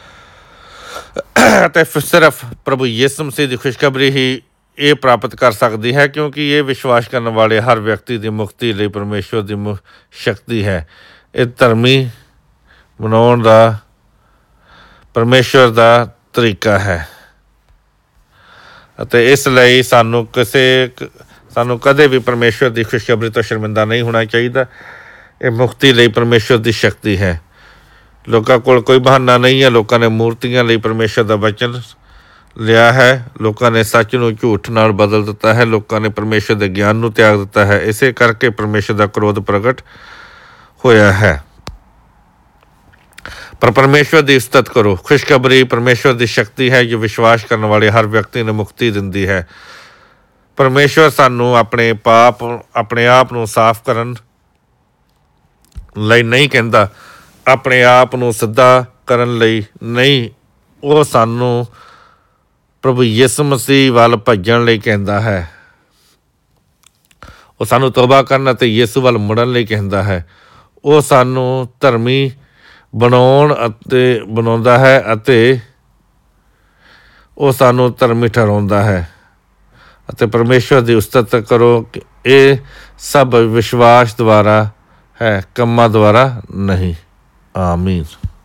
ਅਤੇ ਸਿਰਫ ਪ੍ਰਭੂ ਯਿਸੂ ਮਸੀਹ ਦੀ ਖੁਸ਼ਖਬਰੀ ਹੀ ਇਹ ਪ੍ਰਾਪਤ ਕਰ ਸਕਦੀ ਹੈ, ਕਿਉਂਕਿ ਇਹ ਵਿਸ਼ਵਾਸ ਕਰਨ ਵਾਲੇ ਹਰ ਵਿਅਕਤੀ ਦੀ ਮੁਕਤੀ ਲਈ ਪਰਮੇਸ਼ਵਰ ਦੀ ਸ਼ਕਤੀ ਹੈ। ਇਹ ਧਰਮੀ ਬਣਾਉਣ ਦਾ ਪਰਮੇਸ਼ਵਰ ਦਾ ਤਰੀਕਾ ਹੈ ਅਤੇ ਇਸ ਲਈ ਸਾਨੂੰ ਕਦੇ ਵੀ ਪਰਮੇਸ਼ਵਰ ਦੀ ਖੁਸ਼ਖਬਰੀ ਤੋਂ ਸ਼ਰਮਿੰਦਾ ਨਹੀਂ ਹੋਣਾ ਚਾਹੀਦਾ। ਇਹ ਮੁਕਤੀ ਲਈ ਪਰਮੇਸ਼ਵਰ ਦੀ ਸ਼ਕਤੀ ਹੈ। ਲੋਕਾਂ ਕੋਲ ਕੋਈ ਬਹਾਨਾ ਨਹੀਂ ਹੈ। ਲੋਕਾਂ ਨੇ ਮੂਰਤੀਆਂ ਲਈ ਪਰਮੇਸ਼ਵਰ ਦਾ ਵਚਨ ਲਿਆ ਹੈ। ਲੋਕਾਂ ਨੇ ਸੱਚ ਨੂੰ ਝੂਠ ਨਾਲ ਬਦਲ ਦਿੱਤਾ ਹੈ। ਲੋਕਾਂ ਨੇ ਪਰਮੇਸ਼ਵਰ ਦੇ ਗਿਆਨ ਨੂੰ ਤਿਆਗ ਦਿੱਤਾ ਹੈ। ਇਸੇ ਕਰਕੇ ਪਰਮੇਸ਼ਵਰ ਦਾ ਕ੍ਰੋਧ ਪ੍ਰਗਟ ਹੋਇਆ ਹੈ। ਪਰ ਪਰਮੇਸ਼ਵਰ ਦੀ ਇਜ਼ਤ ਕਰੋ। ਖੁਸ਼ਖਬਰੀ ਪਰਮੇਸ਼ਵਰ ਦੀ ਸ਼ਕਤੀ ਹੈ ਜੋ ਵਿਸ਼ਵਾਸ ਕਰਨ ਵਾਲੇ ਹਰ ਵਿਅਕਤੀ ਨੂੰ ਮੁਕਤੀ ਦਿੰਦੀ ਹੈ। ਪਰਮੇਸ਼ਵਰ ਸਾਨੂੰ ਆਪਣੇ ਆਪ ਨੂੰ ਸਾਫ਼ ਕਰਨ ਲਈ ਨਹੀਂ ਕਹਿੰਦਾ, ਆਪਣੇ ਆਪ ਨੂੰ ਸਿੱਧਾ ਕਰਨ ਲਈ ਨਹੀਂ। ਉਹ ਸਾਨੂੰ ਪ੍ਰਭੂ ਯਿਸੂ ਮਸੀਹ ਵੱਲ ਭੱਜਣ ਲਈ ਕਹਿੰਦਾ ਹੈ। ਉਹ ਸਾਨੂੰ ਤੋਬਾ ਕਰਨ ਅਤੇ ਯਿਸੂ ਵੱਲ ਮੁੜਨ ਲਈ ਕਹਿੰਦਾ ਹੈ। ਉਹ ਸਾਨੂੰ ਧਰਮੀ ਬਣਾਉਂਦਾ ਹੈ ਅਤੇ ਉਹ ਸਾਨੂੰ ਧਰਮੀ ਠਹਿਰਾਉਂਦਾ ਹੈ। ਅਤੇ ਪਰਮੇਸ਼ਵਰ ਦੀ ਉਸਤਤ ਕਰੋ। ਇਹ ਸਭ ਵਿਸ਼ਵਾਸ ਦੁਆਰਾ ਹੈ, ਕੰਮਾਂ ਦੁਆਰਾ ਨਹੀਂ। ਆਮੀਨ।